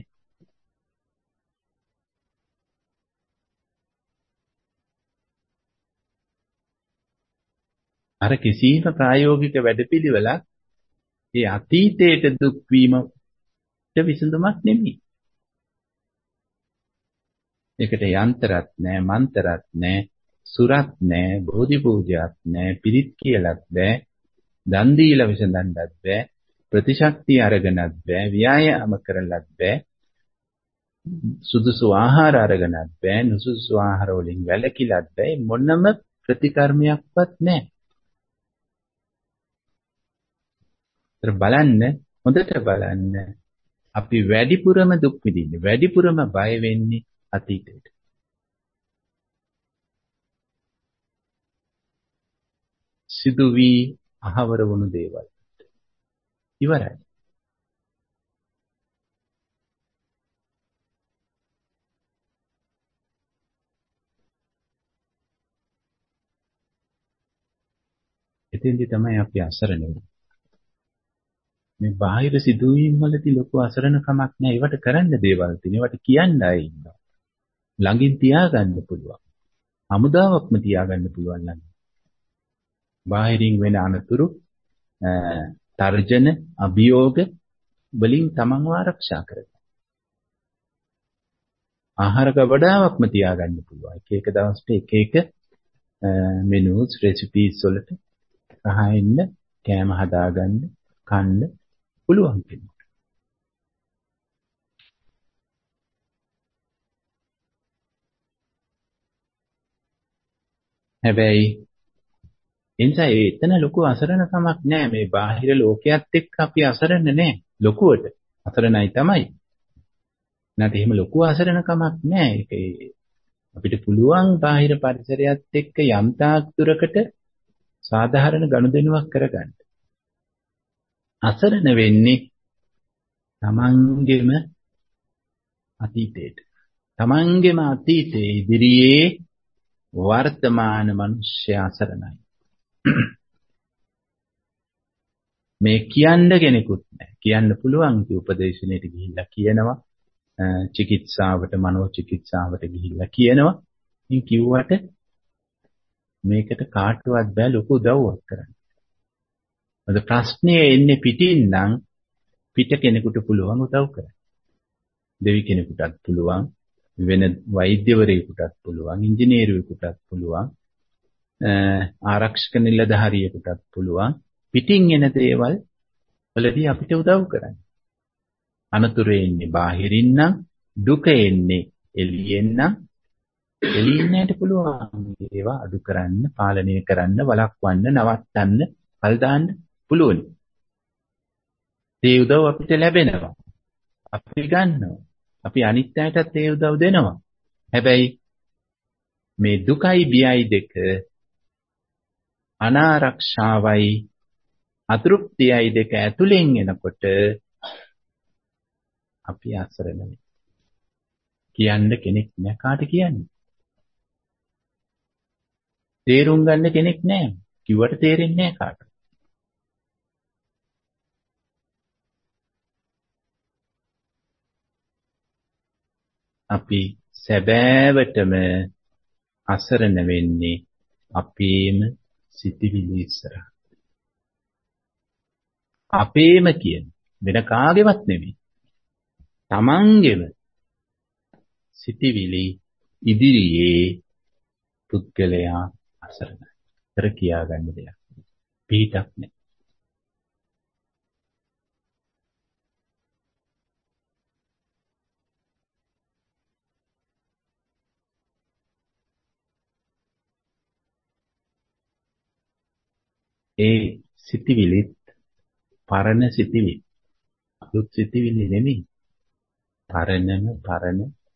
අර කිසිම ප්‍රායෝගික වැඩපිළිවෙලක් ඒ අතීතයට දුක් වීමට විසඳුමක් නෙමෙයි. ඒකට යන්ත්‍රත් නෑ, මන්ත්‍රත් නෑ, සුරත් නෑ, බෝධි පූජාවක් නෑ, පිරිත් කියලාත් බෑ, දන් දීලා විසඳන්නත් බෑ, ප්‍රතිශක්තිය අරගෙනත් බෑ, ව්‍යායාම කරලත් බෑ, සුදුසු ආහාර අරගෙනත් බෑ, නුසුදුසු ආහාර වලින් වැළකීලත් බෑ, මොනම ප්‍රතිකර්මයක්වත් නෑ. ඒතර බලන්න, හොඳට බලන්න, අපි වැඩිපුරම දුක් විඳින්නේ, වැඩිපුරම බය වෙන්නේ අතීතයට. සිදු වී අහවර වුණු දේවල්. ඉවරයි. එතෙන්දි තමයි අපි අසරණ වෙන්නේ. මේ බාහිර සිදුවීම් වලදී ලොකු අසරණකමක් නෑ. ඒවට කරන්න දේවල් තියෙනවා. ඒවට කියන්න අය ඉන්නවා. ළඟින් තියාගන්න පුළුවන්. හමුදාවක්ම තියාගන්න පුළුවන් නම්. බාහිරින් වෙන අනතුරු, තර්ජන, අභියෝග වලින් තමන්ව ආරක්ෂා කරගන්න. ආහාර ගබඩාවක්ම තියාගන්න පුළුවන්. එක එක දවසට එක එක මෙනුස්, රෙසිපීස් වලට සහායින්න කෑම හදාගන්න, කන්න පුළුවන් කෙනෙක්. හැබැයි එනිසා එතන ලොකු අසරණකමක් නෑ. මේ බාහිර ලෝකයක් එක්ක අපි අසරණ නෑ. ලොකුවට අසරණයි තමයි. නැත්නම් එහෙම ලොකු අසරණකමක් නෑ. ඒක අපිට පුළුවන් බාහිර පරිසරයත් එක්ක යම් තාක් දුරකට සාධාරණ ගනුදෙනුවක් කරගන්න. අසරණ වෙන්නේ තමන්ගේම අතීතයට. තමන්ගේම අතීතයේ ඉදිරියේ වර්තමාන මිනිස්සු අසරණයි. මේ කියන්න කෙනෙකුත් නැහැ. කියන්න පුළුවන් කි උපදේශනෙට ගිහිල්ලා කියනවා. චිකිත්සාවට, මනෝ චිකිත්සාවට ගිහිල්ලා කියනවා. ඉතින් කිව්වට මේකට කාටවත් බෑ ලොකු උදව්වක් කරන්න. මොකද ප්‍රශ්නේ එන්නේ පිටින් නම් පිට කෙනෙකුට පුළුවන් උදව් කරන්න. දෙවි කෙනෙකුටත් පුළුවන්, වෙන වෛද්‍යවරයෙකුටත් පුළුවන්, ඉංජිනේරුවෙකුටත් පුළුවන්, ආරක්ෂක නිලධාරියෙකුටත් පුළුවන් පිටින් එන දේවල් වලදී අපිට උදව් කරන්න. අනතුරු එන්නේ බාහිරින් නම්, දුක එන්නේ එළියෙන් නම්, එළියෙන්නට පුළුවන් ඒවා අඩු කරන්න, පාලනය කරන්න, වළක්වන්න, නවත්තන්න, කල් දාන්න පුළුවන්. ඒ උදව් අපිට ලැබෙනවා. අපි ගන්නවා. අපි අනිත් අයටත් ඒ උදව් දෙනවා. හැබැයි මේ දුකයි බියයි දෙක, අනාරක්ෂාවයි අතෘප්තියයි දෙක ඇතුලෙන් එනකොට අපි අසරණ වෙනවා. කියන්න කෙනෙක් නැහැ. කාට කියන්නේ? තේරුම් ගන්න කෙනෙක් නැහැ. කිව්වට තේරෙන්නේ නැහැ කාටවත්. අපි සැබෑවටම අසරණ වෙන්නේ අපේම සිතිවිලි ඉස්සරහ. අපේම කියන වෙන කාගේවත් නෙමෙයි. තමන්ගේම සිතිවිලි ඉදිරියේ පුද්ගලයා අසරණයි. කර කියා ගන්න දෙයක්. පිටක් නෑ. ඒ සිතිවිලිත් පරණ සිතිවිලි. අලුත් සිතිවිලි නෙමෙයි. පරණම පරණ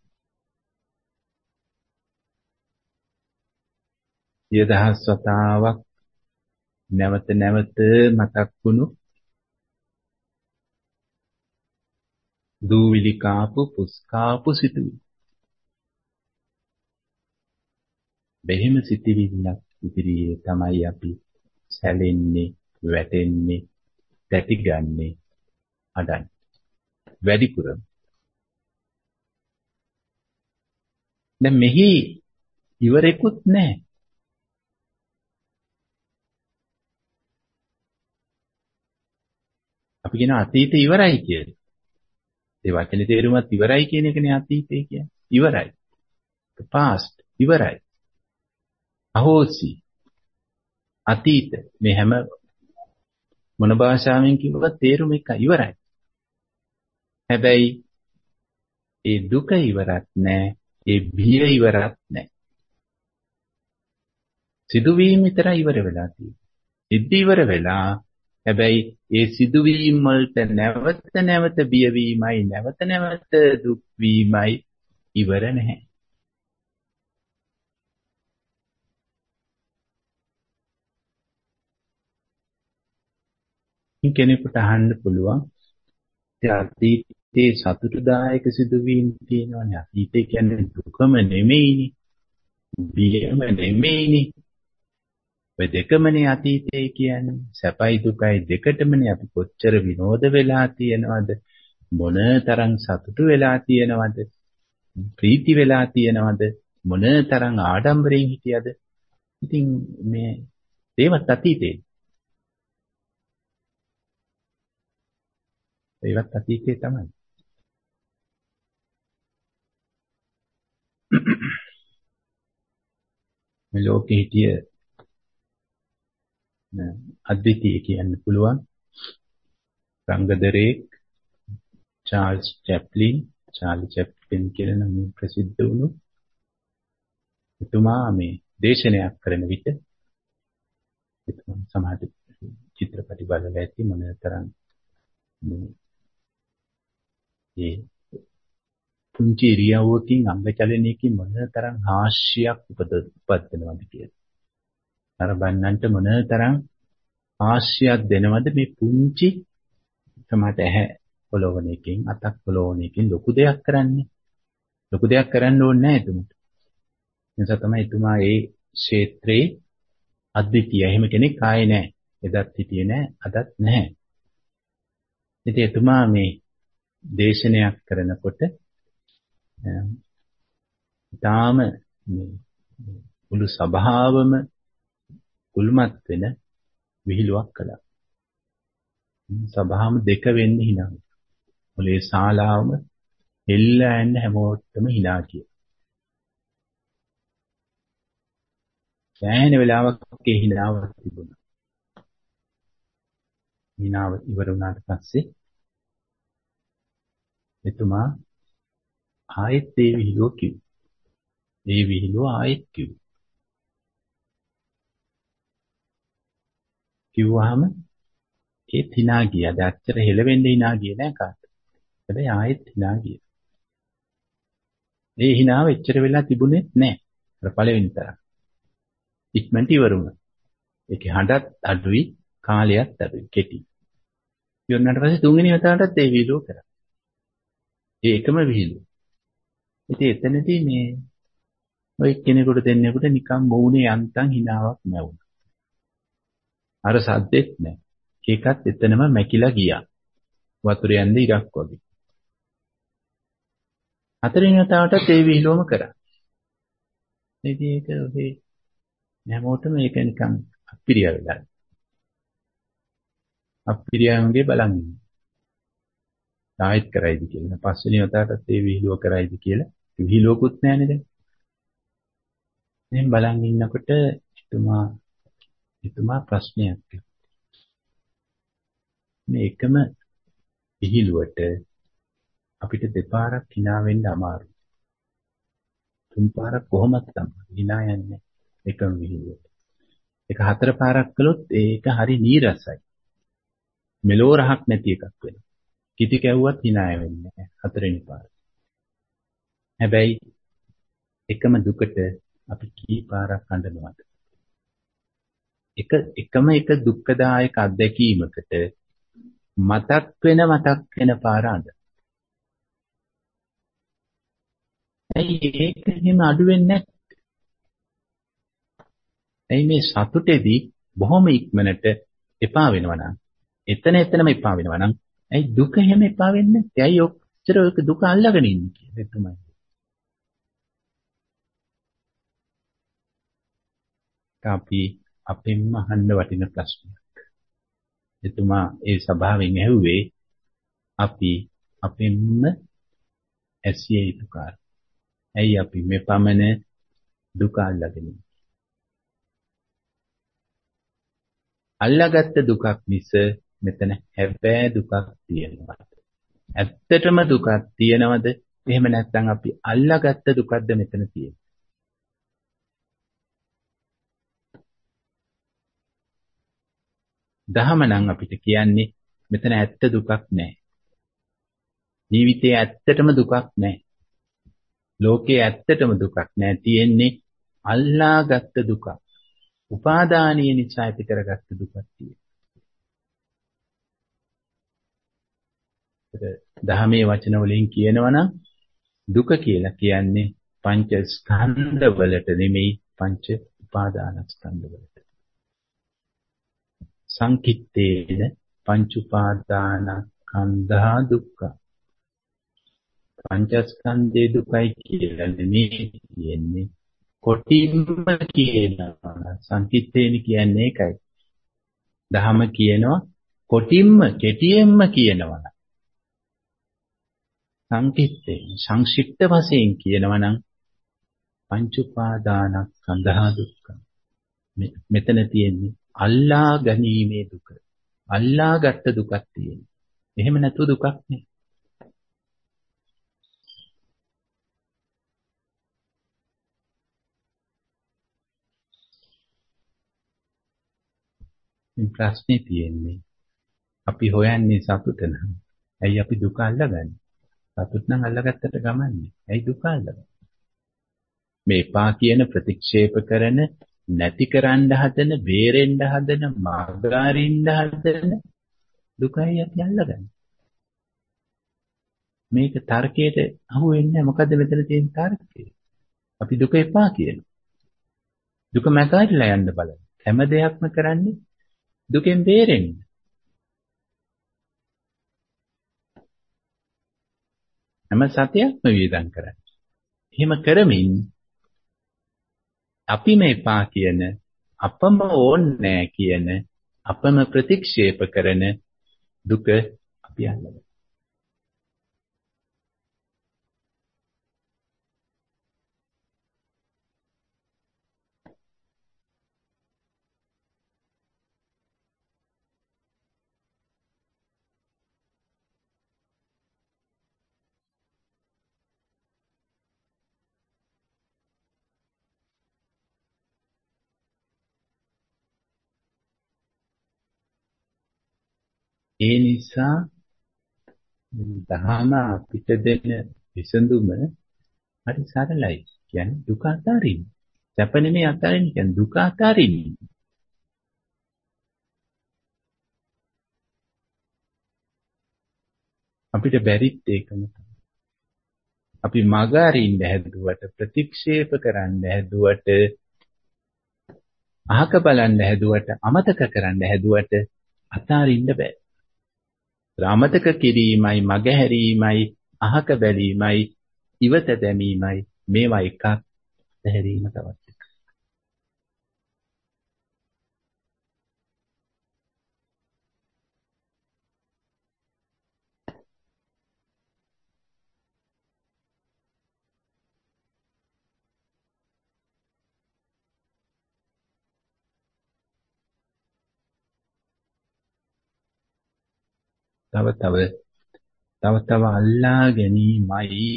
සියදහස් වතාවක් නැවත නැවත මතක් වුණු දූවිලි කාපු පුස්කාපු සිතුවිලි. බෙහෙම සිතිවිල්ලක් ඉදිරියේ තමයි අපි සැලෙන්නේ, වැටෙන්නේ, තැති ගන්නේ, අඩන්නේ. වැඩිපුර. දැන් මෙහි ඉවරෙකුත් නැහැ. අපි කියන අතීතේ ඉවරයි කියලා. ඒ වචනේ තේරුමත් ඉවරයි කියන එකනේ අතීතේ කියන්නේ. ඉවරයි. The past ඉවරයි. අහෝසි. අතීත මේ හැම මොන භාෂාවෙන් කිව්වත් තේරුම එක ඉවරයි. හැබැයි ඒ දුක ඉවරක් නැහැ. ඒ බිය ඉවරක් නැහැ. සිදුවීම විතරයි ඉවර වෙලා තියෙන්නේ. සිද්ධ ඉවර වෙලා හැබැයි ඒ සිදුවීම් වලට නැවත නැවත බිය වීමයි නැවත නැවත දුක් වීමයි ඉවර නැහැ. කෙනෙකුට අහන්න පුළුවන් අතීතයේ සතුටුදායක සිදුවීම් තියෙනවානේ. අතීතය කියන්නේ දුකම නෙමෙයිනේ. බියම නෙමෙයිනේ. ඔය දෙකමනේ අතීතය කියන්නේ. සැපයි දුකයි දෙකටමනේ අපි කොච්චර විනෝද වෙලා තියෙනවද? මොන තරම් සතුටු වෙලා තියෙනවද? ප්‍රීති වෙලා තියෙනවද? මොන තරම් ආඩම්බරයෙන් හිටියද? ඉතින් මේ ඒවත් අතීතේ. ඒවත් අතීතේ තමයි. මේ ලෝකේ හිටිය අද්විතීය කියන්න පුළුවන් රංගදරේක් චාල්ස් චැප්ලින් චාර්ලි චැප්ලින් කියන නම් ප්‍රසිද්ධ වුණු එතුමා මේ දේශනයක් කරන විට එතුමා සමහර චිත්‍රපටි බලලා ඇති මොනතරම් ඒ පුංචි ඉරියව්වකින් අංග චලනයකින් මොනතරම් හාස්‍යයක් උපදවනවද කියලා. අර බන්නන්ට මොනතරම් හාස්‍යයක් දෙනවද මේ පුංචි සමහරට ඇහැ පොළවන එකකින් අතක් පොළවන එකකින් ලොකු දෙයක් කරන්නේ. ලොකු දෙයක් කරන්න ඕනේ නැහැ එතුමට. ඒ නිසා තමයි එතුමා ඒ ක්ෂේත්‍රේ අද්විතීය. එහෙම කෙනෙක් ආයේ නැහැ. එදත් හිටියේ නැහැ, අදත් නැහැ. ඉතින් එතුමා මේ දේශනයක් කරනකොට ඊටාම මේ මුළු සභාවම කුල්මත් වෙන විහිළුවක් කළා. සභාවම දෙක වෙන්න hina. මුලේ ශාලාවම එල්ලෑන්න හැමෝටම hina කිය. සෑහෙන වෙලාවක් ඒ hinaවක් තිබුණා. hinaව ඉවර වුණාට පස්සේ එතුමා ආයෙත් ඒ විහිළුව කිව්වා. ඒ විහිළුව ආයෙත් කිව්වා. කිව්වහම ඒත් hina ගියා. දැන් අච්චර හෙලවෙන්න hina ගියේ නෑ කාට. හැබැයි ආයෙත් hina ගියා. ඒ hinaව එච්චර වෙලා තිබුණේ නෑ. අර පළවෙනි තරම්. ඉක්මනට ඉවර වුණා. ඒකේ හඬත් අඩුයි, කාලයත් අඩුයි, කෙටි. ඉවරනට පස්සේ තුන්වෙනි වතාවටත් ඒ විහිළුව කරා. ඒ එකම විහිළුව. ඉතින් එතනදී මේ ඔය කෙනෙකුට දෙන්නෙකුට නිකන් මූණේ යන්තම් hinaවක් නැවුණා. අර සද්දෙත් නැහැ. ඒකත් එතනම මැකිලා ගියා. වතුර යන්නේ ඉරක් වගේ. හතරවෙනි වතාවටත් ඒ විහිළුවම කරා. ඉතින් ඒක ඔහේ හැමෝටම ඒක නිකන් අපිරිය වෙලා. අපිරියන්ගේ බලන් ඉන්නේ. ආයෙත් කරයිද කියලා. පස්වෙනි වතාවටත් ඒ විහිළුව කරයිද කියලා. විහිළුවකුත් නැහැ නේද? එහෙන් බලන් ඉන්නකොට එතුමා එතුමා ප්‍රශ්නයක් කළා. මේ එකම විහිළුවට අපිට දෙපාරක් hina වෙන්න අමාරුයි. තුන් පාරක් කොහොමද තමයි hina යන්නේ එකම විහිළුවට. ඒක හතර පාරක් කළොත් ඒක හරි නීරසයි. මෙලෝ රහක් නැති එකක් වෙනවා. කිති කැවුවත් hina වෙන්නේ නැහැ හතරෙනි පාර. හැබැයි එකම දුකට අපි කී පාරක් අඬනවද? එක එකම එක දුක්ඛදායක අත්දැකීමකට මතක් වෙන මතක් වෙන පාර අඬ. ඇයි ඒක එහෙම අඩු වෙන්නේ නැත්තේ? ඇයි මේ සතුටේදී බොහොම ඉක්මනට එපා වෙනවා නම් එතන එතනම එපා වෙනවා නම් ඇයි දුක හැම එපා වෙන්නේ? ඇයි ඔච්චර ඔක දුක අල්ලගෙන ඉන්නේ කියලා එතුමා. අපි අපෙන්ම අහන්න වටින ප්‍රශ්නයක්. එතුමා ඒ සභාවෙන් ඇහුවේ අපි අපෙන්ම ඇසිය යුතු කාරණා. ඇයි අපි මේ පමණ දුක අල්ලගෙන ඉන්නේ? අල්ලාගත්ත දුකක් මිස මෙතන හැබෑ දුකක් තියෙනවා. ඇත්තටම දුකක් තියෙනවද? එහෙම නැත්නම් අපි අල්ලාගත්ත දුකක්ද මෙතන තියෙන්නේ? දහම නම් අපිට කියන්නේ මෙතන ඇත්ත දුකක් නැහැ. ජීවිතයේ ඇත්තටම දුකක් නැහැ. ලෝකයේ ඇත්තටම දුකක් නැහැ. තියෙන්නේ අල්ලාගත්ත දුකක්. උපාදානීය නිසා ඇති කරගත්ත දුකක් තියෙනවා. දහමේ වචන වලින් කියනවනම් දුක කියලා කියන්නේ පංච ස්කන්ධ වලට නෙමෙයි පංච උපාදාන ස්කන්ධ වලට. සංකිට්ඨේන පංච උපාදාන ස්කන්ධා දුක්ඛ. පංචස්කන්ධේ දුකයි කියලා නෙමෙයි කියන්නේ. කොටින්ම කියනවා සංකිට්ඨේන කියන්නේ ඒකයි. දහම කියනවා කොටින්ම කෙටියෙන්ම කියනවා. සංකිට්ඨේ සංක්ෂිප්ත වශයෙන් කියනවා නම් පංච උපාදානස්කන්ධා දුක්ඛ. මෙතන තියෙන්නේ අල්ලා ගැනීමේ දුක. අල්ලාගත් දුකක් තියෙනවා. එහෙම නැතුව දුකක් නෑ. මේ ප්‍රශ්නේ තියෙන්නේ අපි හොයන්නේ සතුට නම්. ඇයි අපි දුක අල්ලගන්නේ? සතුට නම් අල්ලගත්තට ගමන්නේ. ඇයි දුක අල්ලගන්නේ? මේ පා කියන ප්‍රතික්ෂේප කරන, නැති කරන්න හදන, බේරෙන්න හදන, මාර්ගාරින්න හදන දුකයි අපි අල්ලගන්නේ. මේක තර්කයට අහු වෙන්නේ මොකද්ද මෙතන තියෙන තර්කය? අපි දුක එපා කියනවා. දුක මැකාරිලා යන්න බලන්න. හැම දෙයක්ම කරන්නේ දුකෙන් බේරෙන්න. හැම සතියක්ම වේදම් කරන්නේ. එහෙම කරමින් අපි මේපා කියන, අපම ඕනේ කියන, අපම ප්‍රතික්ෂේප කරන දුක අපි අල්ලගන්නවා. ඒ නිසා දහම අපිට දෙන විසඳුම හරි සරලයි. කියන්නේ දුක අතාරින්න. සැප නෙමෙයි අතාරින්න කියන්නේ දුක අතාරින්න. අපිට බැරිත් ඒකම තමයි. අපි මග අරින්න හැදුවට, ප්‍රතික්ෂේප කරන්න හැදුවට, අහක බලන්න හැදුවට, අමතක කරන්න හැදුවට අතාරින්න බෑ. අමතක කිරීමයි, මග හැරීමයි, අහක බැලීමයි, ඉවත දැමීමයි මේවා එකක්. හැරීම තවත් එකක්. තව තව තව තව අල්ලා ගැනීමයි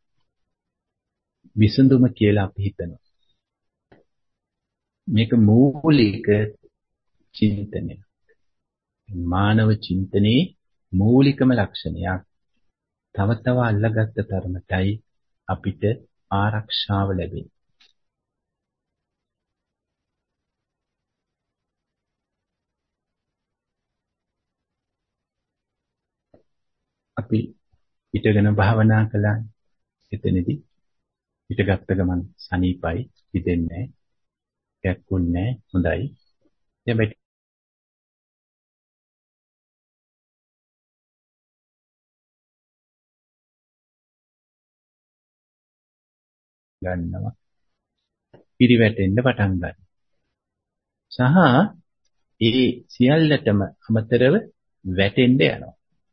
විසඳුම කියලා අපි හිතනවා. මේක මූලික චින්තනය. මානව චින්තනයේ මූලිකම ලක්ෂණයක්. තව තව අල්ලාගත්ත තරමටයි අපිට ආරක්ෂාව ලැබෙන්නේ. අපි හිතගෙන භාවනා කළා. එතනදී හිතගත්ත ගමන් සනීපයි, හිතෙන්නේ නැහැ, කැක්කුන්නේ හොඳයි. දැන් ගන්නවා. පිරිවැටෙන්න පටන් ගන්නවා. සහ ඒ සියල්ලටම අමතරව වැටෙන්න යනවා.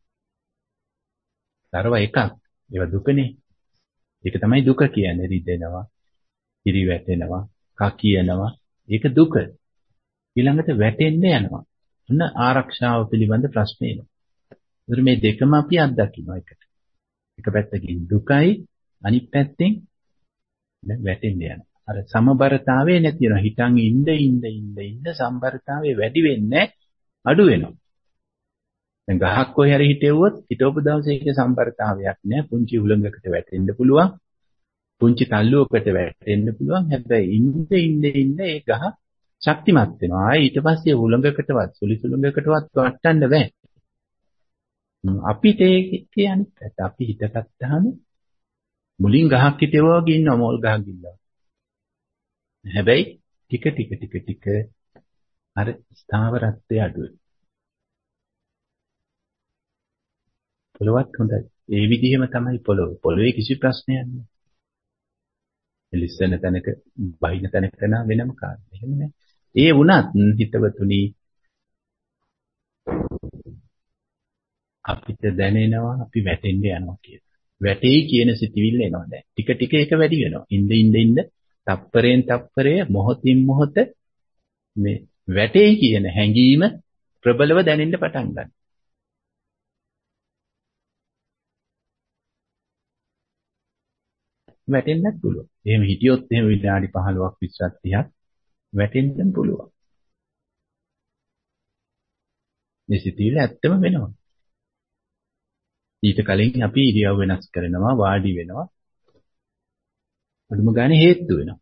තරව එකක්. ඒවා දුකනේ. ඒක තමයි දුක කියන්නේ. රිදෙනවා, පිරිවැටෙනවා, කකියනවා. ඒක දුක. ඊළඟට වැටෙන්න යනවා. ඔන්න ආරක්ෂාව පිළිබඳ ප්‍රශ්නේ එනවා. ඒතර මේ දෙකම අපි අත්දකින්නවා එකට. එක පැත්තකින් දුකයි අනිත් පැත්තෙන් වැටෙන්න යනවා. අර සමබරතාවය නැති වෙනවා. හිතන් ඉන්න ඉන්න ඉන්න ඉන්න සම්බරතාවය වැඩි වෙන්නේ අඩු වෙනවා. දැන් ගහක් කොහේ හරි හිටෙව්වොත් හිටවපු දවසේ ඒක සම්බරතාවයක් නෑ. පුංචි උලංගකට වැටෙන්න පුළුවන්. පුංචි තල්ලුවකට වැටෙන්න පුළුවන්. හැබැයි ඉන්න ඉන්න ඉන්න ඒ ගහ ශක්තිමත් වෙනවා. ආයේ ඊට පස්සේ උලංගකටවත් සුලි සුලංගකටවත් වටන්න බෑ. අපිට ඒකේ අනිත් පැත්ත අපි හිතගත්තාම මුලින් ගහක් හිටෙවුවා වගේ ඉන්නවා මෝල් ගහක් ගිල්ලව. හැබැයි ටික ටික ටික ටික අර ස්ථාවරත්වය අඩු වෙනවා. පොළොවත් හොඳයි. ඒ විදිහම තමයි පොළොව. පොළොවේ කිසි ප්‍රශ්නයක් නෑ. එලිස්සන තැනක බහින තැනක නා වෙනම කාර්යය. එහෙම නෑ. ඒ වුණත් හිතවතුනි අපිට දැනෙනවා අපි වැටෙන්න යනවා කියලා. වැටෙයි කියන සිතිවිල්ල එනවා දැන්. ටික ටික ඒක වැඩි වෙනවා. ඉඳ ඉඳ ඉඳ තප්පරෙන් තප්පරය මොහොතින් මොහොත මේ වැටෙයි කියන හැඟීම ප්‍රබලව දැනෙන්න පටන් ගන්නවා. වැටෙන්නත් පුළුවන්. එහෙම හිටියොත් එහෙම විනාඩි පහළොවක් විස්සක් තිහක් වැටෙන්න පුළුවන්. මේ සිතිවිල්ල ඇත්තම වෙනවා. ඊට කලින් අපි ඉරියව් වෙනස් කරනවා, වාඩි වෙනවා. අදුම ගානේ හේතු වෙනවා.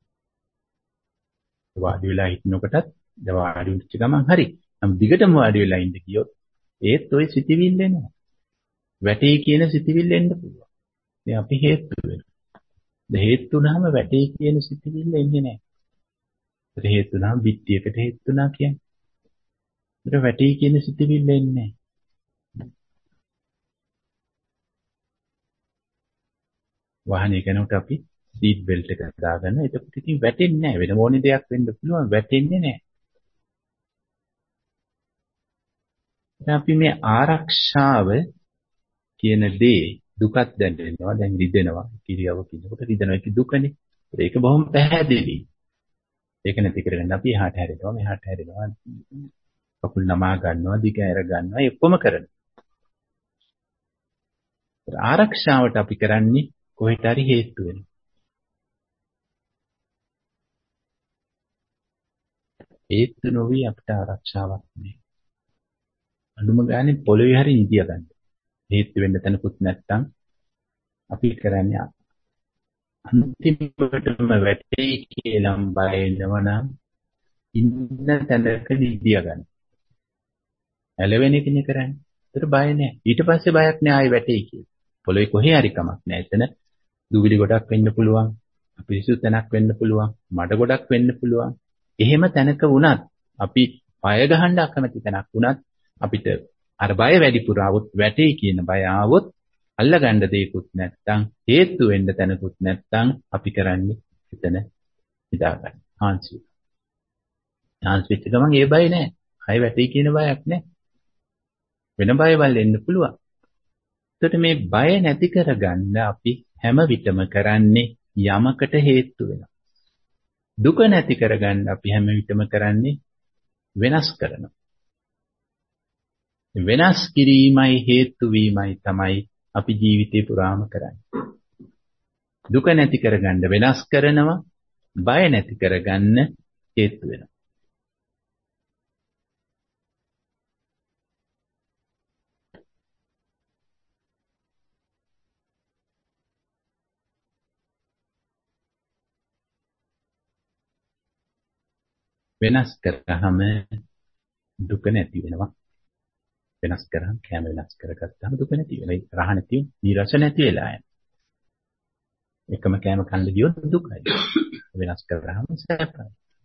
වාඩි වෙලා හිටනකොටත් වාඩි වෙච්ච ගමන් හරි. නම් දිගටම වාඩි වෙලා ඉඳ ගියොත් ඒත් ওই සිතිවිල්ල එනවා. වැටේ කියන සිතිවිල්ල එන්න පුළුවන්. මේ අපි හේතු වෙනවා. ද හේතු වුණාම වැටේ කියන සිතිවිල්ල එන්නේ නැහැ. ඒත් හේතු වුණාම පිටියකට හේතු වුණා කියන්නේ. ඒත් වැටේ කියන සිතිවිල්ල එන්නේ නැහැ. වාහනේ යනකොට අපි සීට් බෙල්ට් එක දාගන්න. එතකොට ඉතින් වැටෙන්නේ නැහැ. වෙන මොනේ දෙයක් වෙන්න පුළුවන් වැටෙන්නේ නැහැ. දැන් අපි මේ ආරක්ෂාව කියන දේ දුකක් දැනෙනවා. දැන් රිදෙනවා. කිරියව කිනකොට රිදෙනවා. ඒක දුකනේ. ඒක බොහොම පැහැදිලි. ඒක නැති කරගන්න අපි එහාට හැරෙනවා, මෙහාට හැරෙනවා. කකුල් නමා ගන්නවා, දිග ඇර ගන්නවා. ඒ ඔක්කොම කරනවා. ආරක්ෂාවට අපි කරන්නේ කොහෙට හරි හේතු වෙනවා. හේතු නොවි අපිට ආරක්ෂාවක් නෑ. අඳුම ගානේ පොළවේ හරි ඉඳිය ගන්න. හේතු වෙන්න තැනකුත් නැත්තම් අපි කරන්නේ අන්තිමටම වැටේ කියලාම් බය වෙනවනම් ඉන්න තැනක ඉඳිය ගන්න. ඇලවෙන එකනේ කරන්නේ. ඒතර බය නෑ. ඊට පස්සේ බයක් නෑ ආයෙ වැටේ කියලා. පොළවේ කොහේ හරි කමක් නෑ. එතන දුවිලි ගොඩක් වෙන්න පුළුවන්. අපිරිසුදු තැනක් වෙන්න පුළුවන්. මඩ ගොඩක් වෙන්න පුළුවන්. එහෙම තැනක වුණත් අපි පය ගහන්න අකමැති තැනක් වුණත් අපිට අර බය වැඩිපුර આવොත් වැටේ කියන බය આવොත් අල්ලගන්න දෙයක්වත් නැත්තම් හේතු වෙන්න තැනකුත් නැත්තම් අපි කරන්නේ එතන හිතා ගන්න. හාන්සි. හාන්සි වෙච්ච ගමන් ඒ බය නෑ. ආයෙ වැටේ කියන බයක් නෑ. වෙන බයවල් එන්න පුළුවන්. එතකොට මේ බය නැති කරගන්න අපි හැම විටම කරන්නේ යමකට හේතු වෙනවා. දුක නැති කරගන්න අපි හැම විටම කරන්නේ වෙනස් කරනවා. වෙනස් කිරීමයි හේතු වීමයි තමයි අපි ජීවිතේ පුරාම කරන්නේ. දුක නැති කරගන්න වෙනස් කරනවා, බය නැති කරගන්න හේතු වෙනවා. වෙනස් කරාම දුක නැති වෙනවා. වෙනස් කරාම කැම වෙනස් කරගත්තාම දුක නැති වෙනවා. රහ නැති නිරස නැති වෙලා යනවා. එකම කැම කන්න ගියොත් දුකයි. වෙනස් කරාම සැපයි.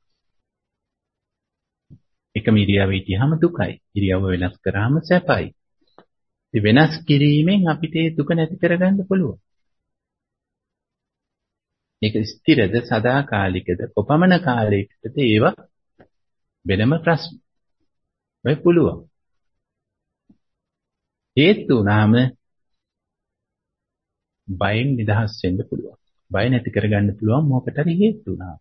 එකම ඉරියව්වේ හිටියාම දුකයි. ඉරියව්ව වෙනස් කරාම සැපයි. ඉතින් වෙනස් කිරීමෙන් අපිට දුක නැති කරගන්න පුළුවන්. මේක ස්ථිරද සදාකාලිකද කොපමණ කාලයකටද ඒවා වෙනම ප්‍රශ්න. වෙයි පුළුවන්. හේතු නාම බයෙන් නිදහස් වෙන්න පුළුවන්. බය නැති කරගන්න පුළුවන් මොකකට හරි හේතු නාම.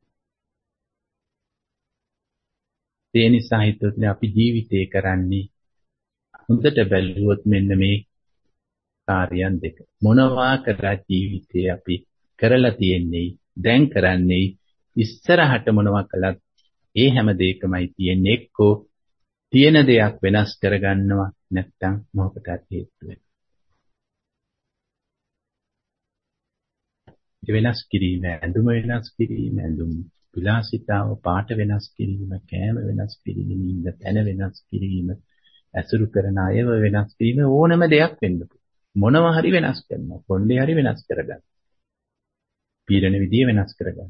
ඒ නිසා හිතුවනේ අපි ජීවිතේ කරන්නේ හොඳට බැලුවොත් මෙන්න මේ කාර්යයන් දෙක. මොනවා කරලා ජීවිතේ අපි කරලා තියෙන්නේ දැන් කරන්නේ ඉස්සරහට මොනවා කළත් ඒ හැම දෙයකමයි තියෙන්නේ එක්කෝ තියෙන දෙයක් වෙනස් කරගන්නවා නැත්නම් මොකකට හේතු වෙනවා. ඒ වෙනස් කිරීම ඇඳුම වෙනස් කිරීම ඇඳුම් විලාසිතාව පාට වෙනස් කිරීම කෑම වෙනස් කිරීම ඉන්න තැන වෙනස් කිරීම ඇසුරු කරන අයව වෙනස් කිරීම ඕනම දෙයක් වෙන්න පුළුවන්. මොනවා හරි වෙනස් කරනවා. කොණ්ඩේ හරි වෙනස් කරගන්න. පීරණ විදිය වෙනස් කරගන්න.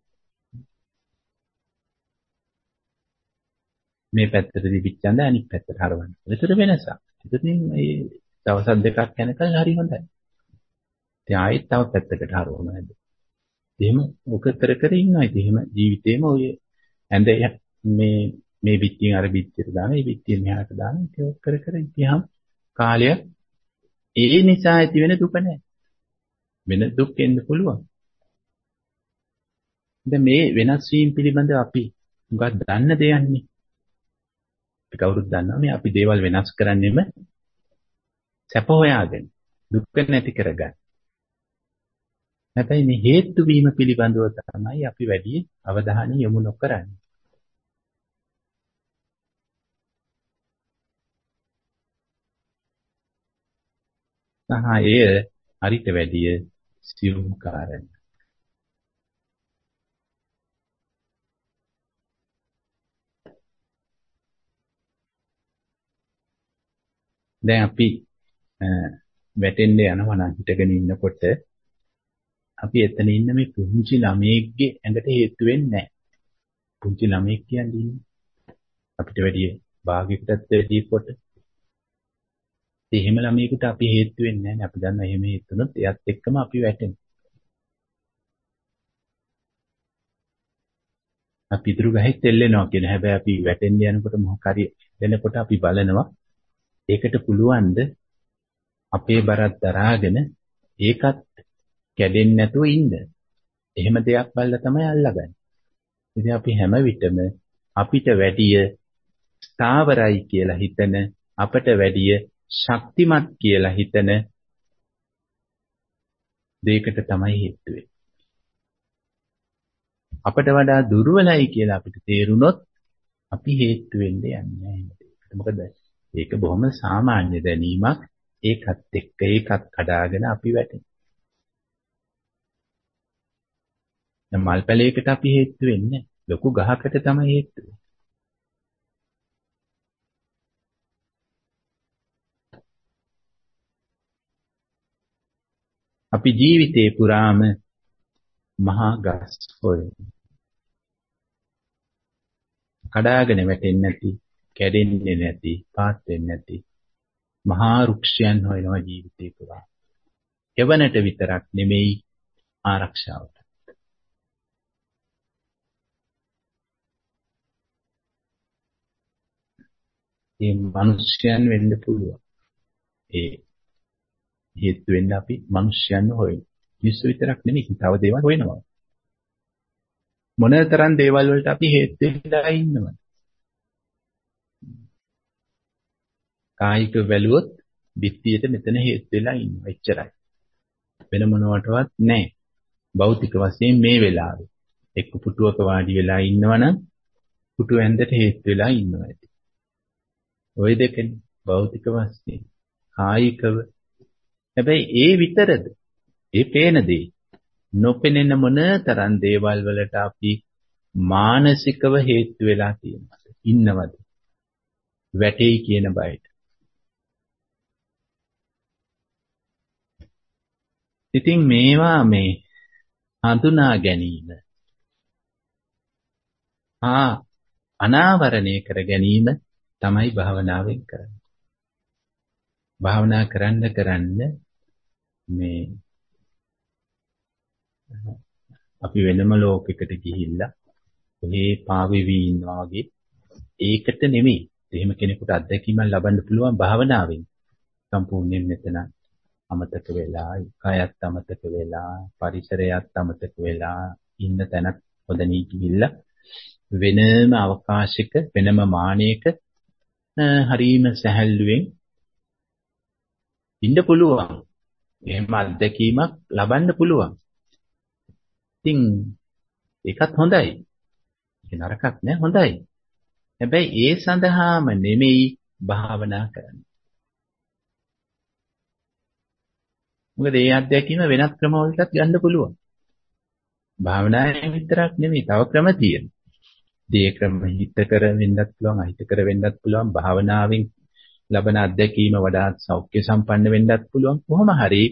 මේ පැත්තට දිවිච්චඳ අනිත් පැත්තට හරවන්න. ඒතර වෙනසක්. ඉතින් මේ දවස් දෙකක් යනකල් හරි හොඳයි. ඉතින් ආයෙත් තව පැත්තකට හරවනවා නේද? එහෙම ඔක කර කර ඉන්නවා. ඉතින් එහෙම ජීවිතේම ඔය ඇඳ මේ මේ පිටින් අර පිටියට දාන, මේ පිටියෙන් මෙහාට දාන ඒක කර කර ඉතිහාම කාලය ඒ නිසා ඇති වෙන දුක නැහැ. වෙන දුක් එන්න පුළුවන්. දැන් මේ වෙනස් වීම පිළිබඳව අපි උගත් දන්න දෙයක්නේ. අපි කවුරුත් දන්නවා මේ අපි දේවල් වෙනස් කරන්නේම සැප හොයාගෙන දුක් නැති කරගන්න. හැබැයි මේ හේතු වීම පිළිබඳව තමයි අපි වැඩි අවධානය යොමු නොකරන්නේ. සහාය හරිට වැඩි සියුම් කාරණා. දැන් අපි වැටෙන්න යනවා නම් හිටගෙන ඉන්නකොට අපි එතන ඉන්න මේ පුංචි ළමයෙක්ගේ ඇඟට හේතු වෙන්නේ නැහැ. පුංචි ළමයෙක් කියන්නේ අපිට වැඩි භාගයකටත් වැඩි කොට. ඒ එහෙම ළමයෙකුට අපි හේතු වෙන්නේ නැහැ. අපි දන්නා එහෙම හේතුනොත් එයත් එක්කම අපි වැටෙනවා. අපි ඉදිරි ගහෙත් එල්ලෙනවා කියන හැබැයි අපි වැටෙන්න යනකොට මොකක් හරි දෙනකොට අපි බලනවා ඒකට පුළුවන්ද අපේ බරක් දරාගෙන ඒකත් කැඩෙන්නේ නැතුව ඉන්න. එහෙම දෙයක් බලලා තමයි අල්ලගන්නේ. ඉතින් අපි හැම විටම අපිට වැඩිය ස්ථාවරයි කියලා හිතන අපට වැඩිය ශක්තිමත් කියලා හිතන දෙයකට තමයි හේතු වෙන්නේ. අපට වඩා දුර්වලයි කියලා අපිට තේරුනොත් අපි හේතු වෙන්නේ යන්නේ නැහැ. මොකද ඒක බොහොම සාමාන්‍ය දැනීමක්. ඒකත් එක්ක ඒකත් කඩාගෙන අපි වැටෙනවා. දැන් මල් පැලයකට අපි හේතු වෙන්නේ ලොකු ගහකට තමයි හේතු වෙන්නේ. අපි ජීවිතේ පුරාම මහා ගස් හොයනවා. කඩාගෙන වැටෙන්නේ නැති, කැඩෙන්නේ නැති, පාත් වෙන්නේ නැති මහා වෘක්ෂයන් හොයනවා ජීවිතේ පුරා. එවනට විතරක් නෙමෙයි ආරක්ෂාවට. මේ මිනිස්යන් වෙන්න පුළුවන්. ඒ හේතු වෙන්න අපි මිනිස්යන් හොයනවා. මිනිස්සු විතරක් නෙමෙයි තව දේවල් හොයනවා. මොනතරම් දේවල් වලට අපි හේතු වෙලා ඉන්නවද? කායික බැලුවොත් බිත්තියට මෙතන හේතු වෙලා ඉන්නවා. එච්චරයි. වෙන මොනවටවත් නැහැ. භෞතික වශයෙන් මේ වෙලාවේ එක්ක පුටුවක වාඩි වෙලා ඉන්නවනම් පුටුව ඇඳට හේතු වෙලා ඉන්නවා ඇති. ওই දෙකනේ භෞතික වශයෙන් කායිකව. හැබැයි ඒ විතරද? ඒ පේන දේ. නොපෙනෙන මොන තරම් දේවල් වලට අපි මානසිකව හේතු වෙලා තියෙනවද? ඉන්නවද? වැටෙයි කියන බයට. ඉතින් මේවා මේ හඳුනා ගැනීම ආ අනාවරණය කර ගැනීම තමයි භාවනාවෙන් කරන්නේ. භාවනා කරන්න කරන්න මේ අපි වෙනම ලෝකයකට ගිහිල්ලා ඔහේ පාවෙවි ඉන්නවා වගේ ඒකට නෙමෙයි. එහෙම කෙනෙකුට අත්දැකීමක් ලබන්න පුළුවන් භාවනාවෙන්. සම්පූර්ණයෙන් මෙතන අමතක වෙලා, කායත් අමතක වෙලා, පරිසරයත් අමතක වෙලා ඉන්න තැනක් හොදනී ගිහිල්ලා වෙනම අවකාශයක වෙනම මානයක හරීම සැහැල්ලුවෙන් ඉන්න පුළුවන්. එහෙම අත්දැකීමක් ලබන්න පුළුවන්. ඉතින් ඒකත් හොඳයි. ඒක නරකක් නෑ, හොඳයි. හැබැයි ඒ සඳහාම නෙමෙයි භාවනා කරන්නේ. මොකද ඒ අත්දැකීම වෙනත් ක්‍රමවලටත් ගන්න පුළුවන්. භාවනාවේ විතරක් නෙමෙයි, තව ක්‍රම තියෙනවා. ඒ ක්‍රම හිත කර වෙන්නත් පුළුවන්, අහිත කර වෙන්නත් පුළුවන්. භාවනාවෙන් ලබන අත්දැකීම වඩා සෞඛ්‍ය සම්පන්න වෙන්නත් පුළුවන්. කොහොම හරි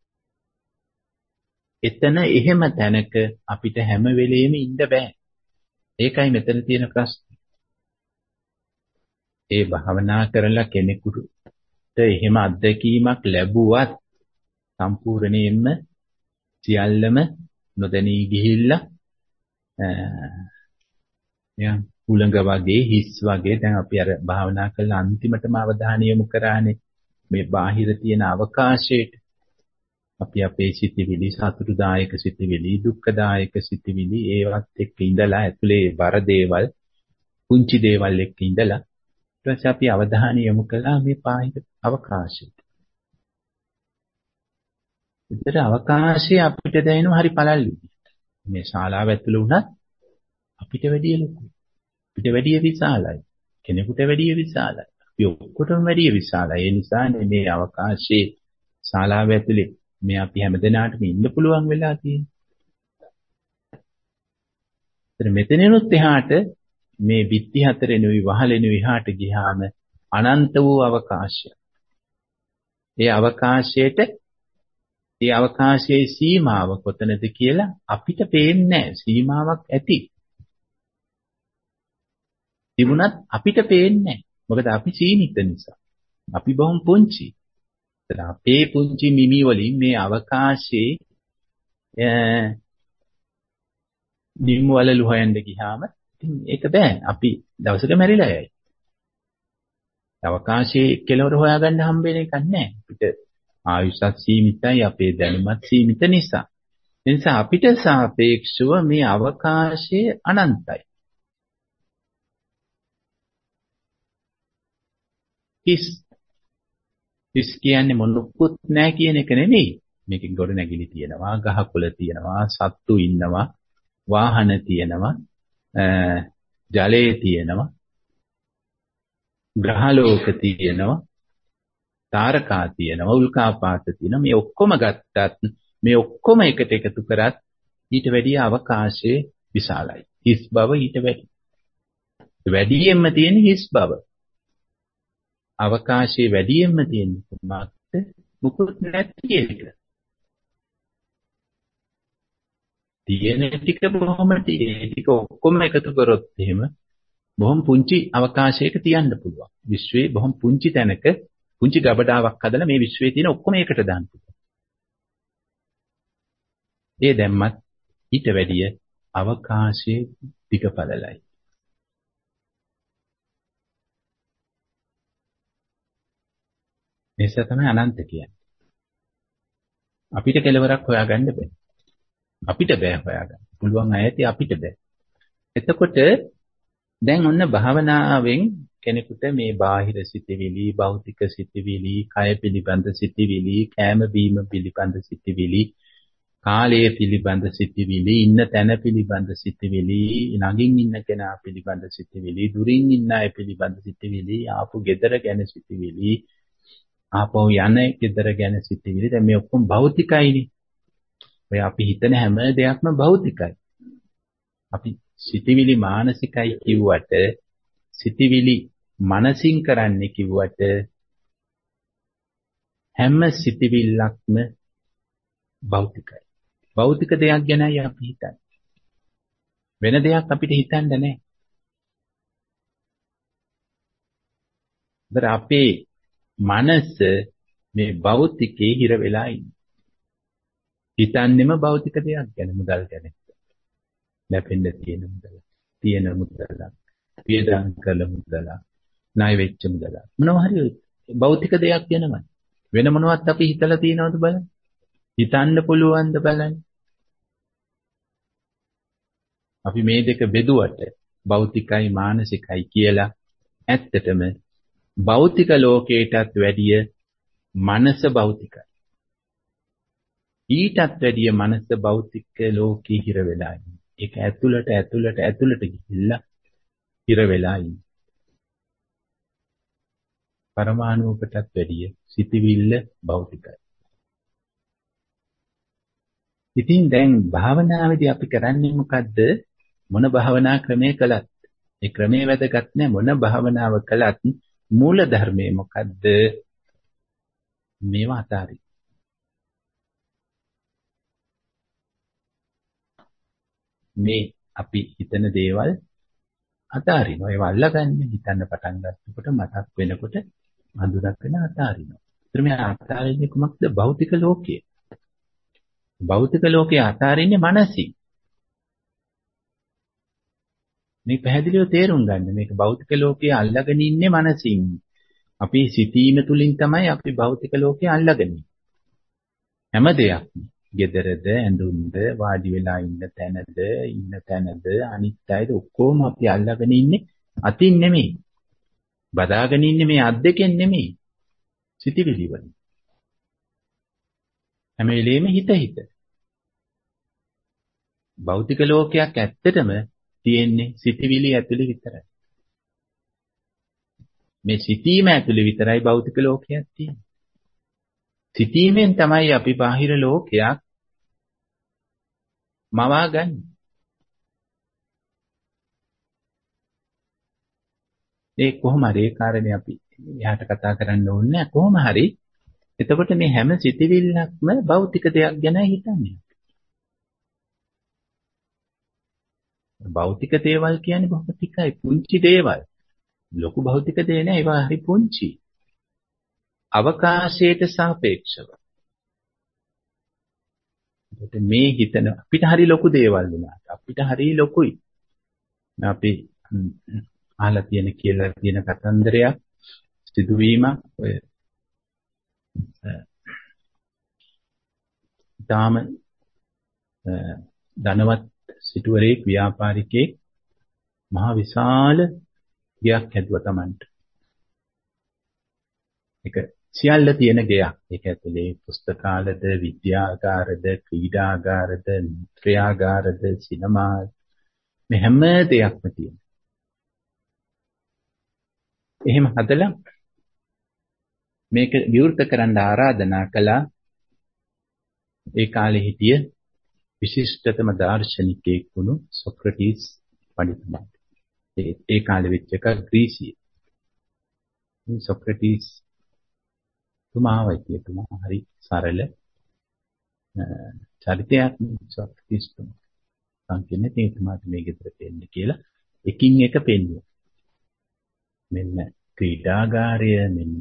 එතන එහෙම තැනක අපිට හැම වෙලෙම ඉන්න බෑ. ඒකයි මෙතන තියෙන ප්‍රශ්නේ. ඒ භාවනා කරලා කෙනෙකුට එහෙම අත්දැකීමක් ලැබුවත් සම්පූර්ණයෙන්ම සියල්ලම නොදැනී ගිහිල්ලා යම් උලංග වගේ හිස් වගේ දැන් අපි අර භාවනා කරලා අන්තිමටම අවධානය යොමු කරානේ මේ බාහිර තියෙන අවකාශයට. අපි අපේ සිතිවිලි, සතුටුදායක සිතිවිලි, දුක්ඛදායක සිතිවිලි ඒවත් එක්ක ඉඳලා ඇතුලේ බර දේවල්, කුංචි දේවල් එක්ක ඉඳලා ඊට පස්සේ අපි අවධානය යොමු කළා මේ බාහිර අවකාශයට. විතර අවකාශය අපිට දැනෙනවා හරි පළල් විදිහට. මේ ශාලාව ඇතුළේ වුණත් අපිට වැඩිය ලොකුයි. අපිට වැඩිය විශාලයි. කෙනෙකුට වැඩිය විශාලයි. අපි ඔක්කොටම වැඩිය විශාලයි. ඒ නිසානේ මේ අවකාශයේ ශාලාව ඇතුළේ මේ අපි හැමදෙනාටම ඉන්න පුළුවන් වෙලා තියෙන්නේ. ඒතර මෙතනිනුත් එහාට මේ බිත්ති හතරෙනුයි වහලෙනුයි එහාට ගියාම අනන්ත වූ අවකාශයක්. ඒ අවකාශයට ඒ අවකාශයේ සීමාව කොතනද කියලා අපිට පේන්නේ නැහැ. සීමාවක් ඇති. තිබුණත් අපිට පේන්නේ නැහැ. මොකද අපි සීමිත නිසා. අපි බොහොම පුංචි. ඒතර අපේ පුංචි මිමි වලින් මේ අවකාශයේ නිම්ම වලලු හොයන්න ගියාම ඉතින් ඒක බෑ. අපි දවසක මැරිලා යයි. අවකාශයේ කෙලවර හොයාගන්න හම්බෙන එකක් නැහැ. අපිට ආයුෂත් සීමිතයි, අපේ දැනුමත් සීමිත නිසා. ඒ නිසා අපිට සාපේක්ෂව මේ අවකාශය අනන්තයි. හිස් හිස් කියන්නේ මොනක්වත් නැහැ කියන එක නෙමෙයි. මේකෙන් ගොඩ නැගිලි තියෙනවා, ගහකොළ තියෙනවා, සත්තු ඉන්නවා, වාහන තියෙනවා, ජලය තියෙනවා, ග්‍රහලෝක තියෙනවා, තාරකා තියෙනවා, උල්කාපාත තියෙනවා. මේ ඔක්කොම ගත්තත් මේ ඔක්කොම එකට එකතු කරත් ඊට වැඩිය අවකාශයේ විශාලයි. හිස් බව ඊට වැඩි. වැඩියෙන්ම තියෙන හිස් බව. අවකාශයේ වැඩියෙන්ම තියෙන මොකක්ද? මුකුත් නැති එක. තියෙන ටික බොහොම ටික ඔක්කොම එකතු කරොත් එහෙම බොහොම පුංචි අවකාශයක තියන්න පුළුවන්. විශ්වයේ බොහොම පුංචි තැනක පුංචි ගබඩාවක් හදලා මේ විශ්වයේ තියෙන ඔක්කොම එකට දාන්න පුළුවන්. ඒ දැම්මත් ඊට වැඩිය අවකාශයේ දිගපළලයි. ඒක තමයි අනන්ත කියන්නේ. අපිට කෙලවරක් හොයාගන්න බෑ. අපිට බෑ හොයාගන්න. පුළුවන් අයති අපිට බෑ. එතකොට දැන් ඔන්න භාවනාවෙන් කෙනෙකුට මේ බාහිර සිතිවිලි, භෞතික සිතිවිලි, කය පිළිබඳ සිතිවිලි, කෑම බීම පිළිබඳ සිතිවිලි, කාලය පිළිබඳ සිතිවිලි, ඉන්න තැන පිළිබඳ සිතිවිලි, ළඟින් ඉන්න කෙනා පිළිබඳ සිතිවිලි, දුරින් ඉන්න අය පිළිබඳ සිතිවිලි, ආපු ගෙදර ගැන සිතිවිලි, ආපහු යන ගෙදර ගැන සිතිවිලි. දැන් මේ ඔක්කොම භෞතිකයිනේ. ඔය අපි හිතන හැම දෙයක්ම භෞතිකයි. අපි සිතිවිලි මානසිකයි කිව්වට සිතිවිලි මනසින් කරන්නේ කිව්වට හැම සිතිවිල්ලක්ම භෞතිකයි. භෞතික දෙයක් ගැනයි අපි හිතන්නේ. වෙන දෙයක් අපිට හිතන්න නැහැ. ඒතර අපේ මනස මේ භෞතිකේ හිර වෙලා ඉන්නේ. හිතන්නේම භෞතික දෙයක් ගැන, මුදල් ගැන. ලැබෙන්න තියෙන මුදල. තියෙන මුදල. වියදම් කළ මුදල. ණය වෙච්ච මුදල. මොනවා හරි භෞතික දෙයක් වෙනවා. වෙන මොනවත් අපි හිතලා තියනවද බලන්න. හිතන්න පුළුවන්ද බලන්න. අපි මේ දෙක බෙදුවට භෞතිකයි මානසිකයි කියලා ඇත්තටම භෞතික ලෝකයටත් වැඩිය මනස භෞතිකයි. ඊටත් වැඩිය මනස භෞතික ලෝකේ හිර වෙලා ඉන්නේ. ඒක ඇතුළට ඇතුළට ඇතුළට ගිහිල්ලා හිර වෙලා ඉන්නේ. පරමාණුකටත් වැඩිය සිතිවිල්ල භෞතිකයි. ඉතින් දැන් භාවනාවේදී අපි කරන්නේ මොකද්ද? මොන භාවනා ක්‍රමයේ කළත් ඒ ක්‍රමයේ වැදගත් නැහැ. මොන භාවනාව කළත් මූල ධර්මයේ මොකද්ද? මේවා අතාරින්න. මේ අපි හිතන දේවල් අතාරිනවා. ඒවා අල්ලගන්නේ හිතන්න පටන් ගන්නකොට මතක් වෙනකොට හඳුනගෙන අතාරිනවා. ඒතර මේ අතාරින්නේ කොහොමද? භෞතික ලෝකයේ. භෞතික ලෝකයේ අතාරින්නේ මනසින්. මේ පැහැදිලිව තේරුම් ගන්න. මේක භෞතික ලෝකයේ අල්ලගෙන ඉන්නේ මනසින්. අපි සිතීම තුලින් තමයි අපි භෞතික ලෝකයේ අල්ලගෙන ඉන්නේ. හැම දෙයක්ම ගෙදරද ඇඳුම්ද වාඩි වෙලා ඉන්න තැනද ඉන්න තැනද අනිත් අයද ඔක්කොම අපි අල්ලගෙන ඉන්නේ අතින් නෙමෙයි. බදාගෙන ඉන්නේ මේ අත් දෙකෙන් නෙමෙයි. සිතිවිලි වලින්. හැම වෙලෙම හිත හිත. භෞතික ලෝකයක් ඇත්තටම තියෙන්නේ සිතිවිලි ඇතුලේ විතරයි. මේ සිතීම ඇතුලේ විතරයි භෞතික ලෝකයක් තියෙන්නේ. සිතීමෙන් තමයි අපි බාහිර ලෝකයක් මවා ගන්න. ඒ කොහොම හරි ඒ කාරණේ අපි එහාට කතා කරන්න ඕනේ කොහොම හරි. එතකොට මේ හැම සිතිවිල්ලක්ම භෞතික දෙයක් ගැන හිතන්නේ. භෞතික දේවල් කියන්නේ බොහොම ටිකයි පුංචි දේවල්. ලොකු භෞතික දේ නෑ ඒවා හරි පුංචි. අවකාශයට සාපේක්ෂව. ඒකට මේ හිතන අපිට හරි ලොකු දේවල් වුණාට අපිට හරි ලොකුයි. අපි අහලා තියෙන කියලා තියෙන කතන්දරයක් සිදුවීමක් ඔය තාම ධනවත් සිටුවරේක් ව්‍යාපාරිකයෙක් මහ විශාල ගයක් හැදුවා Tamanට. ඒක සියල්ල තියෙන ගයක්. ඒක ඇතුලේ පුස්තකාලද, විද්‍යාගාරද, ක්‍රීඩාගාරද, නෘත්‍යාගාරද, සිනමා මේ හැම දෙයක්ම තියෙනවා. එහෙම හදලා මේක විවෘත කරන්න ආරාධනා කළා. ඒ කාලේ හිටිය විශිෂ්ටතම දාර්ශනිකයෙක් වුණු සොක්‍රටිස් පඬිතුමා. ඒ ඒ කාලේ වෙච්ච එක ග්‍රීසියේ. මේ සොක්‍රටිස් තුමා වයිතුමා හරි සරල චරිතයක් සොක්‍රටිස් තුමා. සංකේන්නේ තේතුමාට මේ ගෙදර දෙන්න කියලා එකින් එක පෙන්නුවා. මෙන්න ක්‍රීඩාගාරය මෙන්න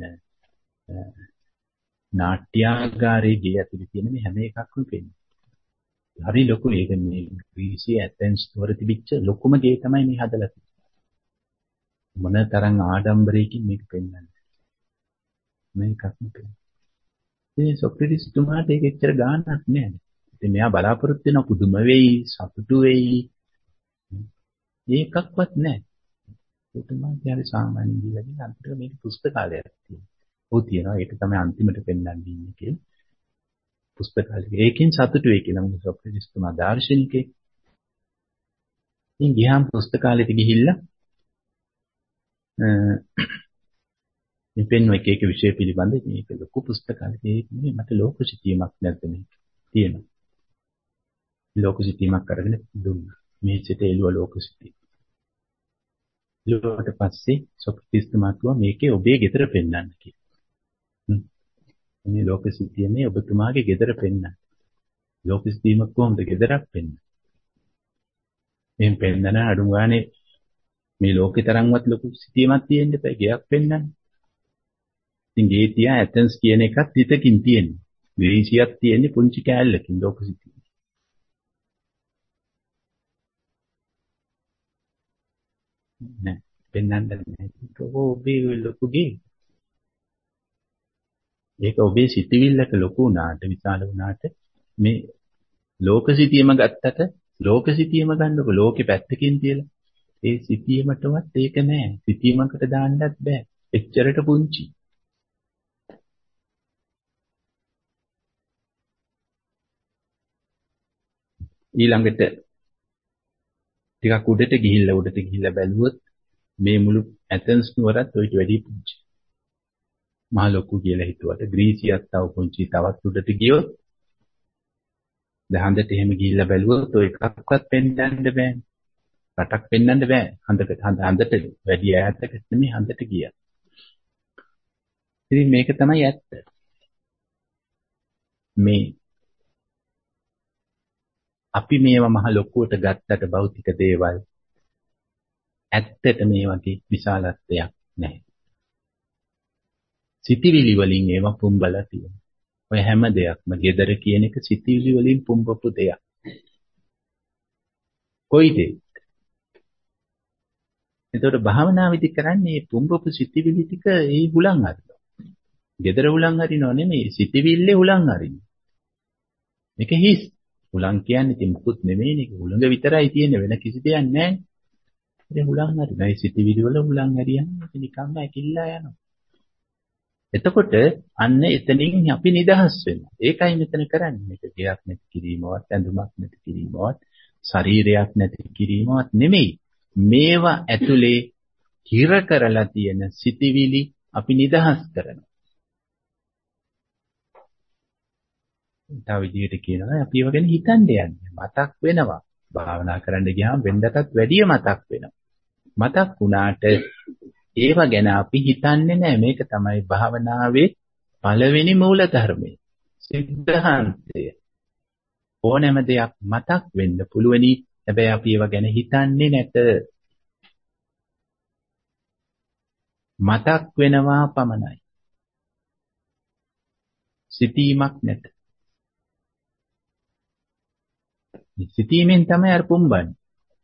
නාට්‍යාගාරයේ ගේ ඇතුලේ තියෙන මේ හැම එකක්ම පෙන්වනවා. හරි ලොකු ඒක මේ ග්‍රීසියේ ඇතෙන්ස් වල තිබිච්ච ලොකුම ගේ තමයි මේ හදලා තියෙන්නේ. මොන තරම් ආඩම්බරයකින් මේක පෙන්වන්නේ. මේකක්ම පෙන්වනවා. මේ සොක්‍රටිස් තුමාට ඒක එච්චර ගාණක් නෑ. ඉතින් මෙයා බලාපොරොත්තු වෙන පුදුම වෙයි, සතුටු වෙයි. ඒකක්වත් නෑ. ඒ තුමා කියන්නේ සාමාන්‍ය ජීවිතේ අන්තිමට මේක පුස්තකාලයක් තියෙනවා. ඔව් තියෙනවා. ඒක තමයි අන්තිමට පෙන්වන්න ඉන්නේ කියලා. පුස්තකාලේ. ඒකෙන් සතුටු වෙයි කියලා මම සොක්‍රටිස් තුමා දාර්ශනිකයෙක්. ඉතින් ගියාම පුස්තකාලෙට ගිහිල්ලා මේ පෙන්වන එක එක විෂය පිළිබඳ මේක ලොකු පුස්තකාලයක්. ඒක නෙමෙයි මට ලෝක සිතීමක් නැද්ද මේක තියෙනවා. ලෝක සිතීමක් අරගෙන දුන්නා. මේ සිත එළුව ලෝක සිතීම. ඊට පස්සේ සොක්‍රටිස් තුමා කිව්වා මේකේ ඔබේ ගෙදර පෙන්වන්න කියලා. මේ ලෝක සිතීමේ ඔබතුමාගේ ගෙදර පෙන්වන්න. ලෝක සිතීමක් කොහොමද ගෙදරක් පෙන්වන්නේ? එහෙන් පෙන්වන අඩුම ගානේ මේ ලෝකේ තරම්වත් ලොකු සිතීමක් තියෙන්න බෑ ගයක් පෙන්වන්න. ඉතින් ගේ තියා ඇතන්ස් කියන එකත් හිතකින් තියෙන්නේ. ග්‍රීසියක් තියෙන්නේ පුංචි කෑල්ලකින් ලෝක සිතීම. නෑ. පෙන්වන්න නෑ. ඒක ඔබේ ලොකුගේ. ඒක ඔබේ සිතිවිල්ලට ලොකු වුණාට විශාල වුණාට මේ ලෝක සිතියම ගත්තට ලෝක සිතියම ගන්නකො ලෝකෙ පැත්තකින් තියලා ඒ සිතියමටවත් ඒක නෑ. සිතියමකට දාන්නත් බෑ. එච්චරට පුංචි. ඊළඟට ටිකක් උඩට ගිහිල්ලා උඩට ගිහිල්ලා බැලුවොත් මේ මුළු ඇතන්ස් නුවරත් ඔයිට වැඩි පුංචි. මහ ලොකු කියලා හිතුවට ග්‍රීසියක් තව පුංචි තවත් උඩට ගියොත් දහඳට එහෙම ගිහිල්ලා බැලුවොත් ඔය එකක්වත් පෙන්වන්න බෑ. රටක් පෙන්වන්න බෑ. හඳකට හඳ හඳට වැඩි ඈතකට නෙමෙයි හඳට ගියා. ඉතින් මේක තමයි ඇත්ත. මේ අපි මේවා මහ ලොකුවට ගත්තට භෞතික දේවල් ඇත්තට මේ වගේ විශාලත්වයක් නැහැ. සිතිවිලි වලින් ඒවා පුම්බලා තියෙනවා. ඔය හැම දෙයක්ම gedara කියන එක සිතිවිලි වලින් පුම්බපු දෙයක්. කොයිද? එතකොට භාවනාවේදී කරන්නේ මේ පුම්බපු සිතිවිලි ටික ඒ හුලං අරිනවා. gedara හුලං අරිනව නෙමෙයි සිතිවිල්ලේ හුලං අරිනවා. මේක හිස්. හුලං කියන්නේ ඉතින් මුකුත් නෙමෙයි නේ. හුලඟ විතරයි තියෙන්නේ වෙන කිසි දෙයක් නැහැ. ඉතින් හුලං අරිනවා. මේ සිතිවිලි වල හුලං අරියම නිකම්ම ඇකිල්ලා යනවා. එතකොට අන්න එතනින් අපි නිදහස් වෙනවා. ඒකයි මෙතන කරන්නේ. මේක ගයක් නැති කිරීමවත්, ඇඳුමක් නැති කිරීමවත්, ශරීරයක් නැති කිරීමවත් නෙමෙයි. මේවා ඇතුලේ හිර කරලා තියෙන සිතිවිලි අපි නිදහස් කරනවා. තව විදිහට කියනවා අපි ඒව ගැන හිතන්න යන්නේ. මතක් වෙනවා. භාවනා කරන්න ගියාම වෙනදටත් වැඩිය මතක් වෙනවා. මතක් වුණාට ඒව ගැන අපි හිතන්නේ නැහැ. මේක තමයි භාවනාවේ පළවෙනි මූල ධර්මය. සිද්ධාන්තය. ඕනෑම දෙයක් මතක් වෙන්න පුළුවනි. හැබැයි අපි ඒව ගැන හිතන්නේ නැත. මතක් වෙනවා පමණයි. සිතීමක් නැත. සිතීමෙන් තමයි අර පුම්බන්නේ.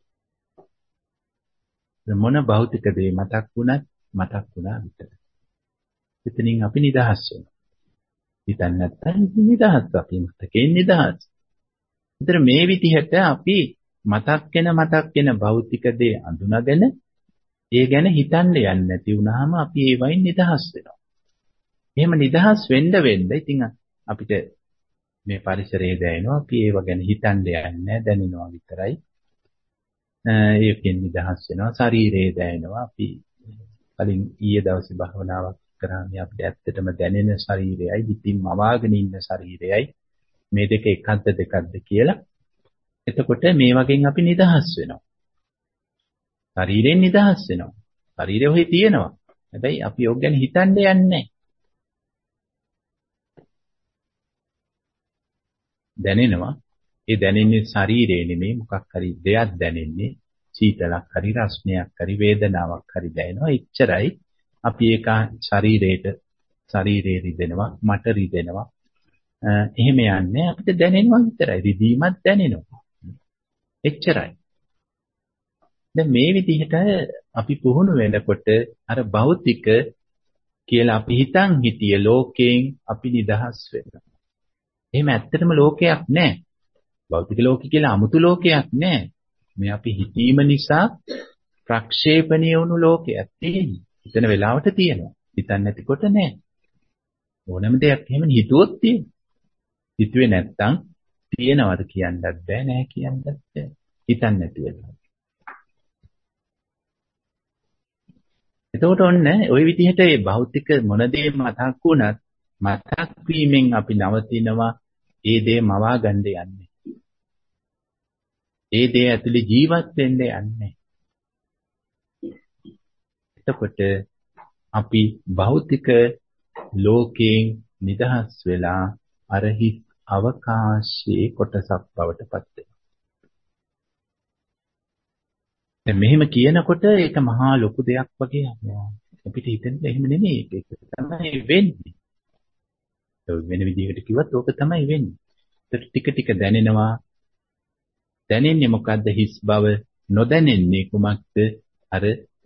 මොන භෞතික දේ මතක් වුණත් මතක් වුණා විතරයි. එතනින් අපි නිදහස් වෙනවා. හිතන්නේ නැත්නම් නිදහස් අපි මතකයෙන් නිදහස්. ඒතර මේ විදිහට අපි මතක් වෙන මතක් වෙන භෞතික දේ අඳුනගෙන ඒ ගැන හිතන්න යන්නේ නැති වුනහම අපි ඒ වයින් නිදහස් වෙනවා. එහෙම නිදහස් වෙන්න වෙන්න ඉතින් අපිට මේ පරිසරයේ දැනෙනවා අපි ඒව ගැන හිතන්න යන්නේ දැනෙනවා විතරයි. ඒකෙන් නිදහස් වෙනවා. ශරීරයේ දැනෙනවා. අපි කලින් ඊයේ දවසේ භාවනාවක් කරාම අපිට ඇත්තටම දැනෙන ශරීරයයි පිටින් මවාගෙන ඉන්න ශරීරයයි මේ දෙක එකක්ද දෙකක්ද කියලා. එතකොට මේ වගේ අපි නිදහස් වෙනවා. ශරීරයෙන් නිදහස් වෙනවා. ශරීරය ඔහේ තියෙනවා. හැබැයි අපි ඕක ගැන හිතන්න යන්නේ නැහැ. දැනෙනවා. ඒ දැනෙන්නේ ශරීරේ නෙමෙයි මොකක් හරි දෙයක් දැනෙන්නේ. සීතලක් හරි රස්නයක් හරි වේදනාවක් හරි දැනෙනවා. එච්චරයි. අපි ඒක ශරීරේට ශරීරේ රිදෙනවා, මට රිදෙනවා. එහෙම යන්නේ අපිට දැනෙනවා විතරයි. රිදීමක් දැනෙනවා. එච්චරයි. දැන් මේ විදිහට අපි පුහුණු වෙනකොට අර භෞතික කියලා අපි හිතන් හිටිය ලෝකයෙන් අපි නිදහස් වෙනවා. එහෙම ඇත්තටම ලෝකයක් නැහැ. භෞතික ලෝකය කියලා 아무තු ලෝකයක් නැහැ. මේ අපි හිතීම නිසා ප්‍රක්ෂේපණය වුණු ලෝකයක් තියෙනවා. හිතන වෙලාවට තියෙනවා. හිතන්නේ නැතිකොට නැහැ. ඕනම දෙයක් එහෙම හිතුවොත් තියෙනවා. හිතුවේ නැත්තම් තියෙනවද කියන්නත් බෑ නැහැ කියන්නත් බෑ. හිතන්නේ නැති වෙලාව. එතකොට ඔන්න ওই විදිහට මේ භෞතික මොන දේ මතක් වුණත් මතක් වීමෙන් අපි නවතිනවා. ඒ දේ මවා ගන්න යන්නේ. ඒ දේ ඇතුලේ ජීවත් වෙන්න යන්නේ. එතකොට අපි භෞතික ලෝකයෙන් නිදහස් වෙලා අරහි අවකාශයේ කොටසක් බවට පත් වෙනවා. දැන් මෙහෙම කියනකොට ඒක මහා ලොකු දෙයක් වගේ අපිට හිතෙන්නේ එහෙම නෙමෙයි. ඒක තමයි වෙන්නේ. වෙන විදිහකට කිව්වත් ඕක තමයි වෙන්නේ. ඒක ටික ටික දැනෙනවා. දැනෙන්නේ මොකද්ද? හිස් බව. නොදැනෙන්නේ කුමක්ද? අර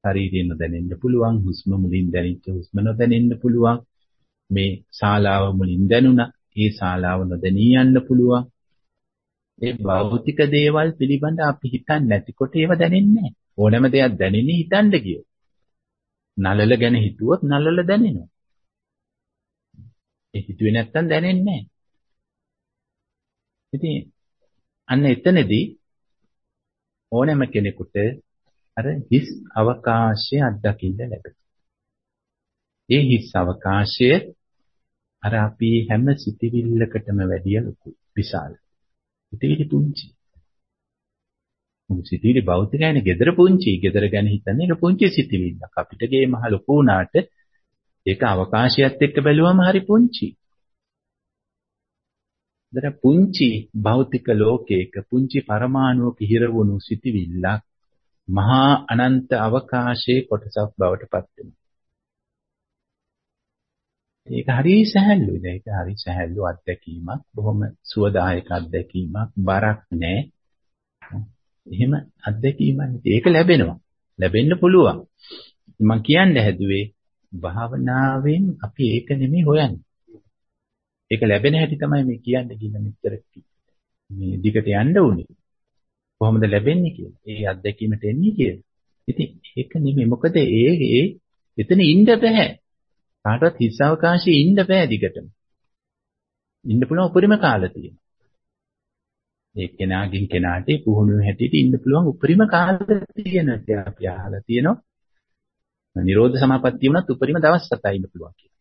ශරීරයෙන් නොදැනෙන්න පුළුවන්, හුස්ම මුලින් දැනෙච්ච හුස්ම නොදැනෙන්න පුළුවන්. මේ ශාලාව මුලින් දැනුණා, ඒ ශාලාව නොදැනී යන්න පුළුවන්. ඒ භෞතික දේවල් පිළිබඳ අපි හිතන්නේ නැතිකොට ඒව දැනෙන්නේ නැහැ. ඕනෑම දෙයක් දැනෙන්නේ හිතන්න කියෝ. නලල ගැන හිතුවොත් නලල දැනෙනවා. ඒ හිතුවේ නැත්තම් දැනෙන්නේ නැහැ. ඉතින් අන්න එතනදී ඕනෑම කෙනෙකුට අර හිස් අවකාශය අත්දකින්න ලැබෙනවා. ඒ හිස් අවකාශය අර අපි හැම සිතිවිල්ලකටම වැඩිය ලොකු විශාල. සිතිවිලි පුංචි. සිතිවිලි භෞතිකයනේ gedara පුංචි. gedara ගැන හිතන්නේ ඒක පුංචි සිතිවිල්ලක්. අපිට ගේ මහ ලොකු උනාට ඒක අවකාශයත් එක්ක බැලුවම හරි පුංචි. දර පුංචි භෞතික ලෝකයක පුංචි පරමාණුක හිරවුණු සිටිවිල්ලක් මහා අනන්ත අවකාශයේ කොටසක් බවට පත් වෙනවා. ඒක හරි සහැල්ලුයි. ඒක හරි සහැල්ලු අත්දැකීමක්. බොහොම සුවදායක අත්දැකීමක්. බරක් නැහැ. එහෙම අත්දැකීමක් ඒක ලැබෙනවා. ලැබෙන්න පුළුවන්. මම කියන්න හැදුවේ භාවනාවෙන් අපි ඒක නෙමෙයි හොයන්නේ. ඒක ලැබෙන හැටි තමයි මේ කියන්නේ කියන මෙච්චර මේ දිගට යන්න උනේ. කොහොමද ලැබෙන්නේ කියලා. ඒ අත්දැකීමට එන්නේ කියලා. ඉතින් ඒක නෙමෙයි. මොකද ඒ ඒ එතන ඉන්න බෑ. කාටවත් හිස් අවකාශයේ ඉන්න බෑ දිගටම. ඉන්න පුළුවන් උපරිම කාලය තියෙනවා. ඒ කෙනාගෙන් කෙනාට පුහුණු හැටියට ඉන්න පුළුවන් උපරිම කාලය තියෙනවා. අපි අහලා තියෙනවා. නිරෝධ සමාපත්තිය වුණත් උපරිම දවස් හතයි ඉන්න පුළුවන් කියලා.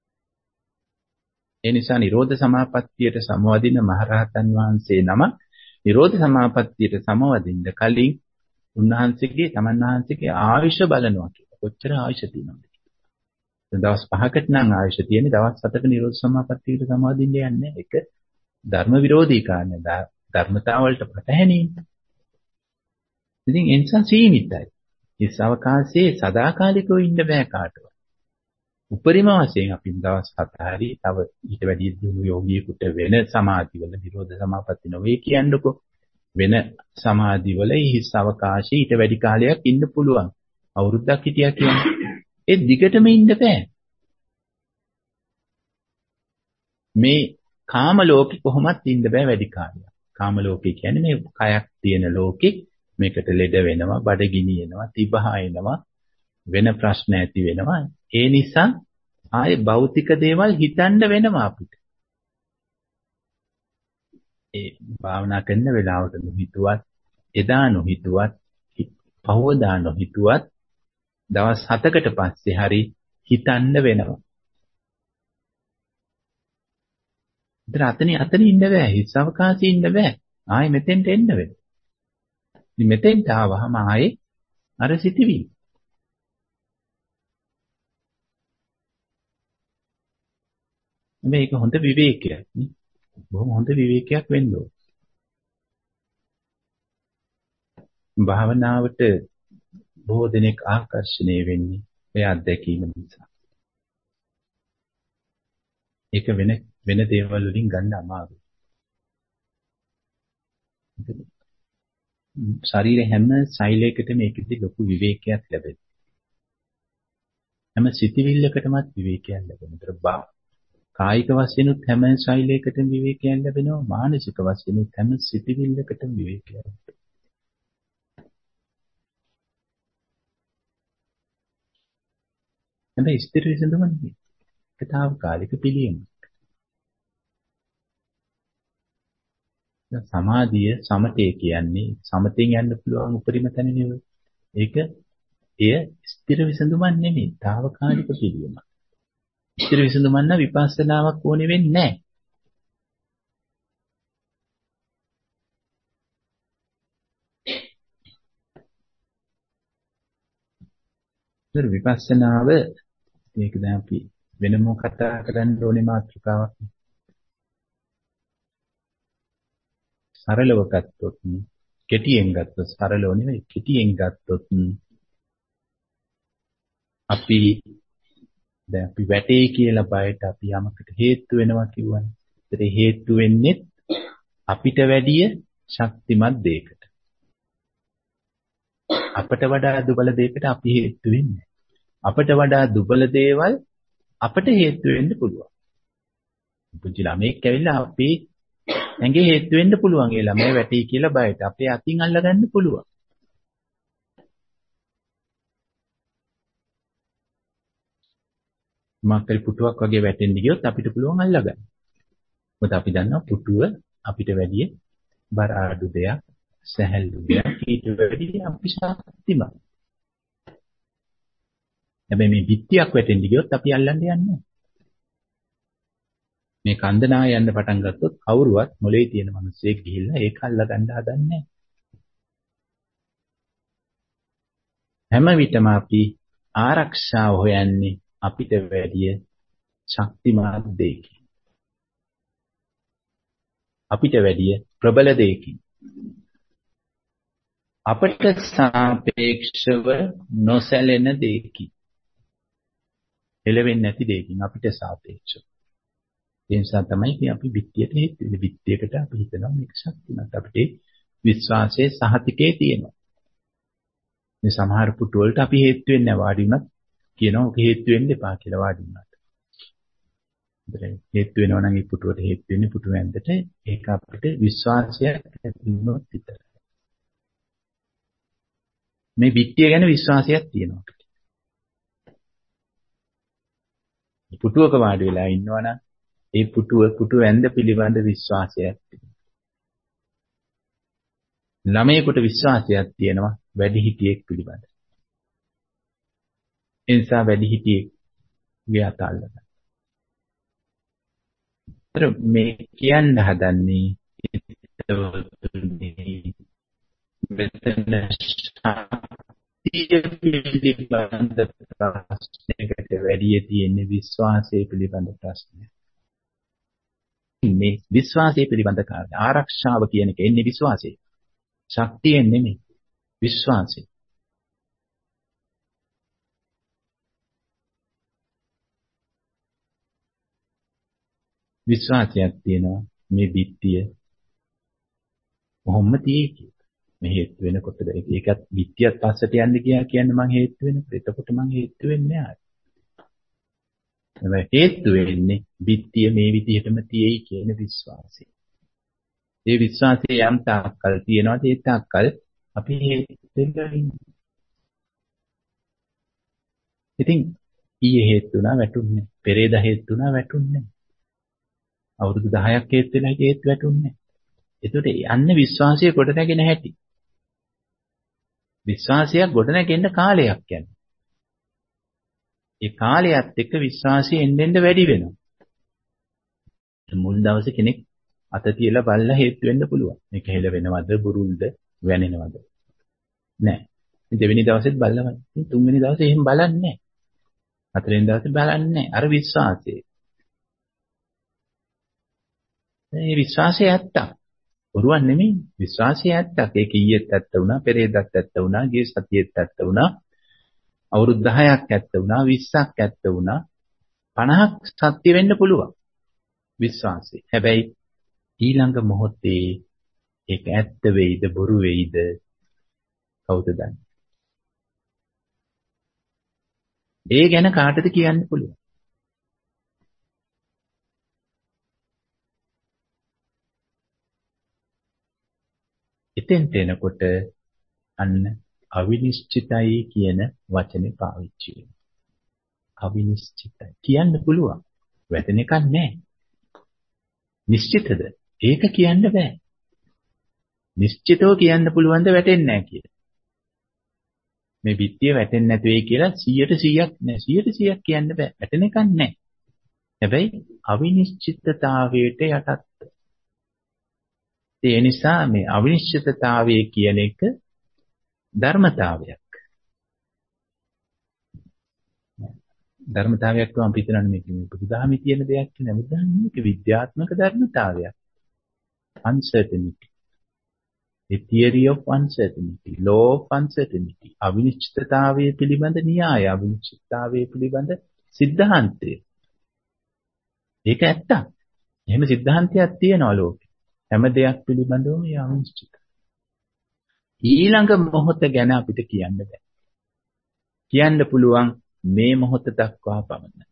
ඒ නිසා නිරෝධ සමාපත්තියට සමවදින මහරහතන් වහන්සේ නම නිරෝධ සමාපත්තියට සමවදින්න කලින් උන්වහන්සේගේ තමන් වහන්සේගේ ආයුෂ බලනවා කියලා. කොච්චර ආයුෂ තියෙනවද කියලා. දවස් පහකට නම් ආයුෂ තියෙන්නේ දවස් හතක නිරෝධ සමාපත්තියට සමවදින්න යන්නේ. ඒක ධර්ම විරෝධී කාරණා. ධර්මතාවලට පටහැනි. ඉතින් ඒ නිසා සීමිතයි. මේ අවකාශයේ සදාකාලිකව ඉන්න බෑ කාටවත්. උපරිම වශයෙන් අපි දවස් හත හරි තව ඊට වැඩි දියුණු යෝගියෙකුට වෙන සමාධිවල නිරෝධ සමාපatti නොවේ කියන්නකො. වෙන සමාධිවල හිස් අවකාශයේ ඊට වැඩි කාලයක් ඉන්න පුළුවන්. අවුරුද්දක් හිටියා කියන්නේ. ඒ දිගටම ඉන්න බෑ. මේ කාම ලෝකෙ කොහොමත් ඉන්න බෑ වැඩි කාලයක්. කාම ලෝකේ කියන්නේ මේ කයක් තියෙන ලෝකෙ. මේකට ලෙඩ වෙනවා, බඩගිනි එනවා, තිබහ එනවා, වෙන ප්‍රශ්න ඇති වෙනවා. ඒ නිසා ආයේ භෞතික දේවල් හිතන්න වෙනවා අපිට. ඒ භාවනා කරන වෙලාවට නොහිතුවත්, එදා නොහිතුවත්, පහවදා නොහිතුවත් දවස් හතකට පස්සේ හරි හිතන්න වෙනවා. ඉතින් අතන අතන ඉන්න බෑ, හිස් අවකාශයේ ඉන්න බෑ. ආයේ මෙතෙන්ට එන්න වෙනවා. ඉතින් මෙතෙන්ට ආවහම ආයේ අර සිටිවි. මේක හොඳ විවේකයක් නේ. බොහොම හොඳ විවේකයක් වෙන්න ඕන. භාවනාවට බොහෝ දෙනෙක් ආකර්ෂණය වෙන්නේ ඒ අත්දැකීම නිසා. ඒක වෙන වෙන දේවල් වලින් ගන්න අමාරුයි. ශරීරයේ හැම සෛලයකටම ඒකෙදි ලොකු විවේකයක් ලැබෙනවා. හැම සිතිවිල්ලකටමත් විවේකයක් ලැබෙනවා. කායික වශයෙන්ුත් හැම ශෛලයකටම විවේකයක් ලැබෙනවා. මානසික වශයෙන්ුත් හැම සිතිවිල්ලකටම විවේකයක් ලැබෙනවා. හැබැයි ස්ථිර විසඳුම නෙවෙයි. ඒතාවකාලික පිළියම. සමාධිය සමතේ කියන්නේ සමතෙන් යන්න පුළුවන් උපරිම තැන නෙවෙයි. ඒක එය ස්ථිර විසඳුමක් නෙමෙයි. తాවකාලික පිළියමක්. ස්ථිර විසඳුමක් නම් විපස්සනාවක් ඕනේ වෙන්නේ නැහැ. ඒතර විපස්සනාව මේක දැන් අපි වෙනම කතා කරන්න ඕනේ මාතෘකාවක්. සරලව ගත්තොත් කෙටියෙන් ගත්තොත් සරලව නෙවෙයි කෙටියෙන් ගත්තොත් අපි දැන් අපි වැටේ කියලා බයට අපි යමකට හේතු වෙනවා කියවනේ. ඒතර හේතු වෙන්නේ අපිට වැඩිය ශක්තිමත් දෙයකට. අපට වඩා දුබල දෙයකට අපි හේතු වෙන්නේ. අපට වඩා දුබල දේවල් අපට හේතු වෙන්න පුළුවන්. පුංචි ළමෙක් ඇවිල්ලා අපි ඇඟේ හේතු වෙන්න පුළුවන්. ඒ ළමයා වැටි කියලා බයට අපේ අතින් අල්ලගන්න පුළුවන්. මාකල් පුටුවක් වගේ වැටෙන්න ගියොත් අපිට පුළුවන් අල්ලගන්න. මොකද අපි දන්නවා පුටුව අපිට වැඩිය බර අඩු දෙයක්, සැහැල්ලු දෙයක්. ඊට වැඩිය අපි ශක්තිමත්. හැබැයි මේ පිටියක් වැටෙන්න ගියොත් අපි අල්ලන්න යන්නේ නැහැ. මේ කන්දනා යන්න පටන් ගත්තොත් කවුරුවත් මොලේ තියෙන මිනිස්සෙක් ගිහිල්ලා ඒක අල්ලගන්න හදන්නේ නැහැ. හැම විටම අපි ආරක්ෂාව හොයන්නේ අපිට වැඩිය ශක්තිමත් දෙයකින්. අපිට වැඩිය ප්‍රබල දෙයකින්. අපට සාපේක්ෂව නොසැලෙන දෙයකින්. එළවෙන්නේ නැති දෙයකින් අපිට සාපේක්ෂව. ඒ නිසා තමයි අපි විත්තියට හේතු වෙන්නේ. විත්තියකට අපි හිතනවා මේක ශක්තිමත්. අපිට විශ්වාසයේ සහතිකේ තියෙනවා. මේ සමහර පුටු වලට අපි හේතු වෙන්නේ නැහැ. වාඩි වුණත් කියනවා ඔක හේතු වෙන්න එපා කියලා වාඩි වුණාට. හේතු වෙනවා නම් ඒ පුටුවට හේතු වෙන්නේ පුටු වැන්දට ඒක අපිට විශ්වාසයක් ඇති වුණොත් විතරයි. මේ විත්තිය ගැන විශ්වාසයක් තියෙනවා අපිට. පුටුවක වාඩි වෙලා ඉන්නවනම් ඒ පුටුව පුටු වැන්ද පිළිබඳ විශ්වාසයක් තියෙනවා. ළමයෙකුට විශ්වාසයක් තියෙනවා වැඩිහිටියෙක් පිළිබඳ. ඒ නිසා වැඩිහිටියෙක්ගේ අත අල්ලගන්න. ඒතර මේ කියන්න හදන්නේ මෙතන ශක්තිය පිළිබඳ ප්‍රශ්නයකට වැඩි තියෙන විශ්වාසය පිළිබඳ ප්‍රශ්නය. මේ විශ්වාසය පිළිබඳ කාරණා ආරක්ෂාව කියන එක එන්නේ විශ්වාසය. ශක්තියෙන් නෙමෙයි විශ්වාසය. විශ්වාසයක් තියෙනවා මේ විත්තිය කොහොම තියෙයි කියලා. මේ හේතු වෙනකොට ඒකත් විත්තියත් පස්සට යන්න ගියා කියන්නේ මං හේතු වෙනකොට. එතකොට මං හේතු වෙන්නේ නැහැ. හැබැයි හේතු වෙන්නේ විත්තිය මේ විදිහටම තියෙයි කියන විශ්වාසය. ඒ විශ්වාසය යම් තාක්කල් තියෙනවාද ඒ තාක්කල් අපි හේතු වෙලා ඉන්නේ. ඉතින් ඊයේ හේතු වුණා වැටුන්නේ. පෙරේදා හේතු වුණා වැටුන්නේ. අවුරුදු දහයක් හේතු වෙලා හේතු වැටුන්නේ. ඒකට යන්නේ විශ්වාසය ගොඩනගෙන හැටි. විශ්වාසයක් ගොඩනගෙන්න කාලයක් යනවා. ඒ කාලයත් එක්ක විශ්වාසය එන්න එන්න වැඩි වෙනවා. මුල් දවසේ කෙනෙක් අත තියලා බලලා හේතු වෙන්න පුළුවන්. මේක හෙල වෙනවද, බුරුල්ද, වැනෙනවද? නෑ. දෙවෙනි දවසෙත් බලලා තුන්වෙනි දවසේ එහෙම බලන්නේ නෑ. හතරවෙනි දවසේ බලන්නේ නෑ. අර විශ්වාසය. මේ විශ්වාසය ඇත්තක්. බොරුවක් නෙමෙයි. විශ්වාසය ඇත්තක්. ඒක ඊයේත් ඇත්ත වුණා, පෙරේදත් ඇත්ත වුණා, ගිය සතියේත් ඇත්ත වුණා. අවුරුදු දහයක් ඇත්ත වුණා, විස්සක් ඇත්ත වුණා. පනහක් සත්‍ය වෙන්න පුළුවන්. විශ්වාසය. හැබැයි ඊළඟ මොහොතේ ඒක ඇත්ත වෙයිද, බොරු වෙයිද කවුද දන්නේ? ඒ ගැන කාටද කියන්න පුළුවන්? එතෙන්ට එනකොට අන්න අවිනිශ්චිතයි කියන වචනේ පාවිච්චි වෙනවා. අවිනිශ්චිතයි කියන්න පුළුවන්. වැටෙන එකක් නැහැ. නිශ්චිතද? ඒක කියන්න බෑ. නිශ්චිතව කියන්න පුළුවන් ද වැටෙන්නේ නැහැ කියලා. මේ පිටිය වැටෙන්නේ නැතු වෙයි කියලා සීයට සීයක් නෑ. සීයට සීයක් කියන්න බෑ. වැටෙන එකක් නැහැ. හැබැයි අවිනිශ්චිතතාවයට යටත්. ඒ නිසා මේ අවිනිශ්චිතතාවය කියන එක ධර්මතාවයක්. ධර්මතාවයක් තමයි අපි හිතන්නේ මේක බුදුදහමේ තියෙන දෙයක් නෙවෙයි. බුදුදහමේ මේක විද්‍යාත්මක ධර්මතාවයක්. uncertainty. The theory of uncertainty, law of uncertainty. අවිනිශ්චිතතාවය පිළිබඳ න්‍යාය, අවිනිශ්චිතතාවය පිළිබඳ સિદ્ધාන්තය. ඒක ඇත්ත. එහෙම સિદ્ધාන්තයක් තියෙනවා ලෝකේ. හැම දෙයක් පිළිබඳවම අවිනිශ්චිතයි. ඊළඟ මොහොත ගැන අපිට කියන්න බෑ. කියන්න පුළුවන් මේ මොහොත දක්වා පමණයි.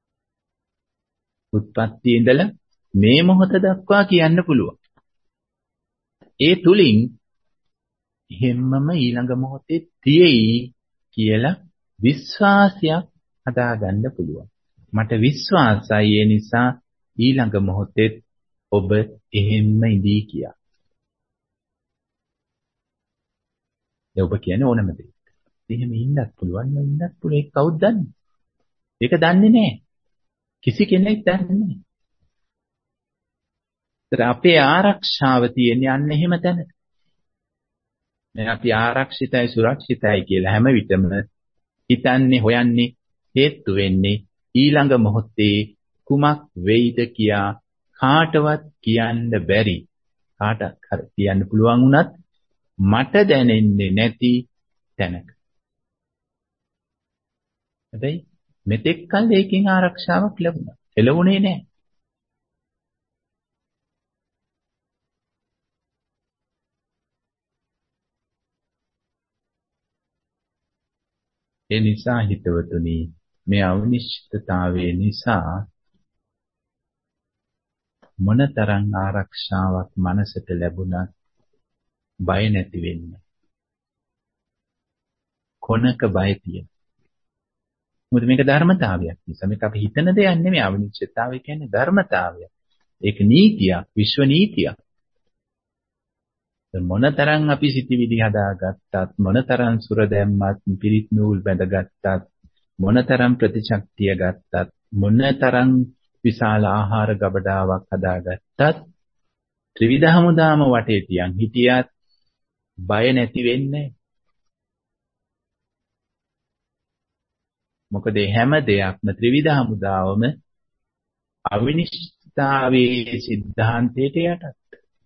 උත්පත්ති ඉඳලා මේ මොහොත දක්වා කියන්න පුළුවන්. ඒ තුලින් හැමම ඊළඟ මොහොතේ තියෙයි කියලා විශ්වාසයක් හදාගන්න පුළුවන්. මට විශ්වාසයි ඒ නිසා ඊළඟ මොහොතේ ඔබ එහෙම්ම ඉඳී කියා. ඒ ඔබ කියන්නේ ඕනම දෙයක්. එහෙම ඉන්නත් පුළුවන් ඉන්නත් පුළුවන් ඒක කවුද දන්නේ? ඒක දන්නේ නැහැ. කිසි කෙනෙක් දන්නේ නැහැ. ඒතර අපේ ආරක්ෂාව තියෙන්නේ අන්න එහෙම තැනක. මේ අපි ආරක්ෂිතයි සුරක්ෂිතයි කියලා හැම විටම හිතන්නේ හොයන්නේ හේතු වෙන්නේ ඊළඟ මොහොතේ කුමක් වෙයිද කියා කාටවත් කියන්න බැරි කාටවත් හරි කියන්න පුළුවන් වුණත් මට දැනෙන්නේ නැති තැනක. හැබැයි මෙතෙක් කල් ඒකෙන් ආරක්ෂාවක් ලැබුණා. එළවුනේ නැහැ. ඒ නිසා හිතවතුනි මේ අවිනිශ්චිතතාවයේ නිසා මොනතරම් ආරක්ෂාවක් මනසට ලැබුණත් බය නැති වෙන්නේ. කොනක බය තියෙන. මොකද මේක ධර්මතාවයක් නිසා මේක අපි හිතන දෙයක් නෙමෙයි අවිනිශ්චිතතාවය කියන්නේ ධර්මතාවයක්. ඒක නීතියක්, විශ්ව නීතියක්. මොනතරම් අපි සිටිවිලි හදාගත්තත් මොනතරම් සුර දැම්මත් පිරිත් නූල් බැඳගත්තත් මොනතරම් ප්‍රතිශක්තිය ගත්තත් මොනතරම් විශාල ආහාර ගබඩාවක් හදාගත්තත් ත්‍රිවිධ හමුදාම වටේ තියන් හිටියත් බය නැති වෙන්නේ. මොකද හැම දෙයක්ම ත්‍රිවිධ හමුදාවම අවිනිශ්චිතතාවයේ સિદ્ધාන්තයට යටත්.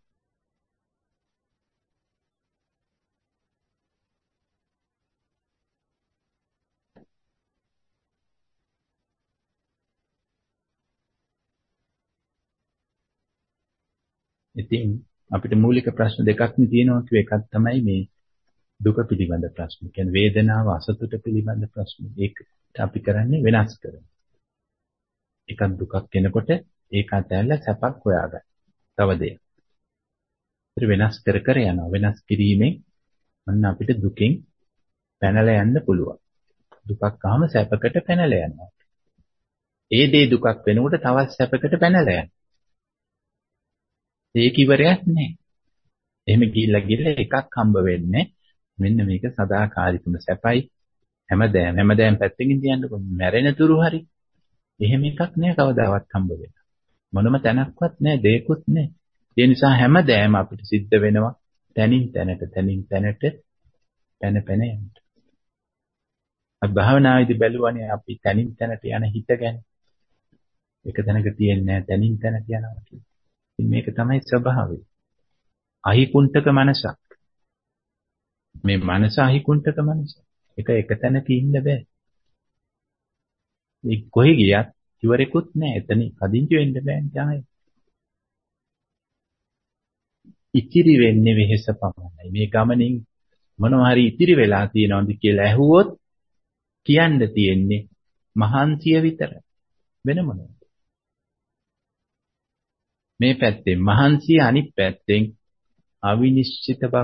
ඉතින් අපිට මූලික ප්‍රශ්න දෙකක් තියෙනවා කිව්ව එකක් තමයි මේ දුක පිළිබඳ ප්‍රශ්න. කියන්නේ වේදනාව අසතුට පිළිබඳ ප්‍රශ්න. ඒක අපි කරන්නේ වෙනස් කරන. එකක් දුකක් එනකොට ඒක අතහැරලා සැපක් හොයාගන්න. තව දෙයක්. ඒක වෙනස් කර කර යනවා. වෙනස් කිරීමෙන් අන්න අපිට දුකෙන් පැනලා යන්න පුළුවන්. දුකක් ආවම සැපකට පැනලා යනවා. ඒ දේ දුකක් වෙනකොට තවත් සැපකට පැනලා යනවා. ඒක ඉවරයක් නෑ. එහෙම ගිහිල්ලා ගිහිල්ලා එකක් හම්බ වෙන්නේ මෙන්න මේක සදාකාලිකම සැපයි හැමදාම හැමදාම පැත්තකින් තියන්නකො මැරෙන තුරු හරි එහෙම එකක් නෑ කවදාවත් හම්බ වෙන්න මොනම තැනක්වත් නෑ දෙයක්වත් නෑ ඒ නිසා හැමදාම අපිට සිද්ධ වෙනවා තනින් තැනට තනින් තැනට පැන පැන යන්න අපි භාවනාවේදී බැලුවානේ අපි තනින් තැනට යන හිත ගැන එක තැනක තියෙන්නේ නෑ තනින් තැනට යනවා කියන්නේ මේක තමයි ස්වභාවය අහිකුන්ටක මනසක් මේ මනස අහිකුන්ටක මනස. ඒක එක තැනක ඉන්න බෑ. මේ කොහේ ගියත් ඉවරෙකුත් නෑ. එතන කදින්චි වෙන්න බෑ ඥාය. ඉතිරි වෙන්නේ වෙහෙස පමණයි. මේ ගමනින් මොනවා හරි ඉතිරි වෙලා තියෙනවද කියලා ඇහුවොත් කියන්න තියෙන්නේ මහන්සිය විතරයි. වෙන මොනවද? මේ පැත්තෙන් මහන්සිය අනිත් පැත්තෙන් අවිනිශ්චිත බව.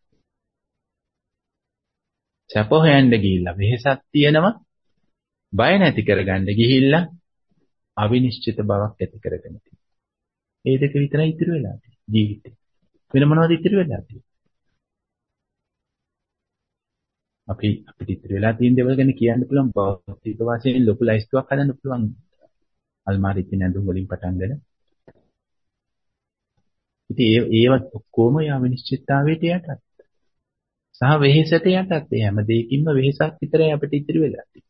සැප හොයන්න ගිහිල්ලා වෙහෙසක් තියෙනවා බය නැති කරගන්න ගිහිල්ලා අවිනිශ්චිත බවක් ඇති කරගෙන තියෙනවා. ඒ දෙක විතරයි ඉතිරි වෙලා තියෙන්නේ ජීවිතේ. වෙන මොනවද ඉතිරි වෙලා තියෙන්නේ? අපි අපිට ඉතිරි වෙලා තියෙන දේවල් ගැන කියන්න පුළුවන් භෞතික වශයෙන් ලොකු ලයිස්තුවක් හදන්න පුළුවන්. අල්මාරියේ තියෙන ඇඳුම් වලින් පටන් ගෙන. ඉතින් ඒ ඒවත් ඔක්කොම අවිනිශ්චිතතාවයට යටත්. සහ වෙහෙසට යටත්. ඒ හැම දෙයකින්ම වෙහෙසක් විතරයි අපිට ඉතිරි වෙලා තියෙන්නේ.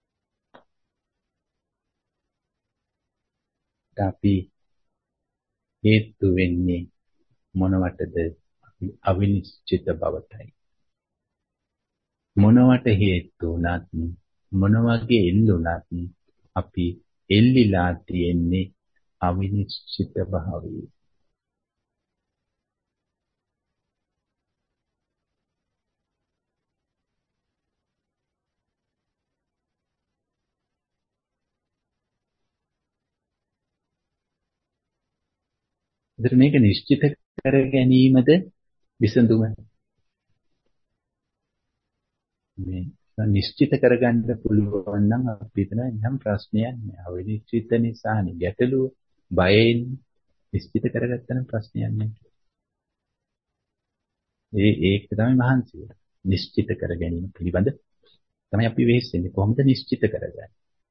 අපි හේතු වෙන්නේ මොනවටද? අවිනිශ්චිත බවටයි. මොනවට හේතු වුණත් මොන වගේ එල්ලුණත් අපි එල්ලිලා තියෙන්නේ අවිනිශ්චිත භාවයේ. ඒතර මේක නිශ්චිත කර ගැනීමද විසඳුම? මේ නිශ්චිත කරගන්න පුළුවන් නම් අපි හිතන නම් ප්‍රශ්නයක් නෑ. අවිනිශ්චිත නිසානේ ගැටලුව, බයෙන් නිශ්චිත කරගත්තනම් ප්‍රශ්නයක් නෑ. ඒ ඒක තමයි මහන්සිය. නිශ්චිත කර ගැනීම පිළිබඳ තමයි අපි වෙහෙසෙන්නේ. කොහොමද නිශ්චිත කරගන්නේ?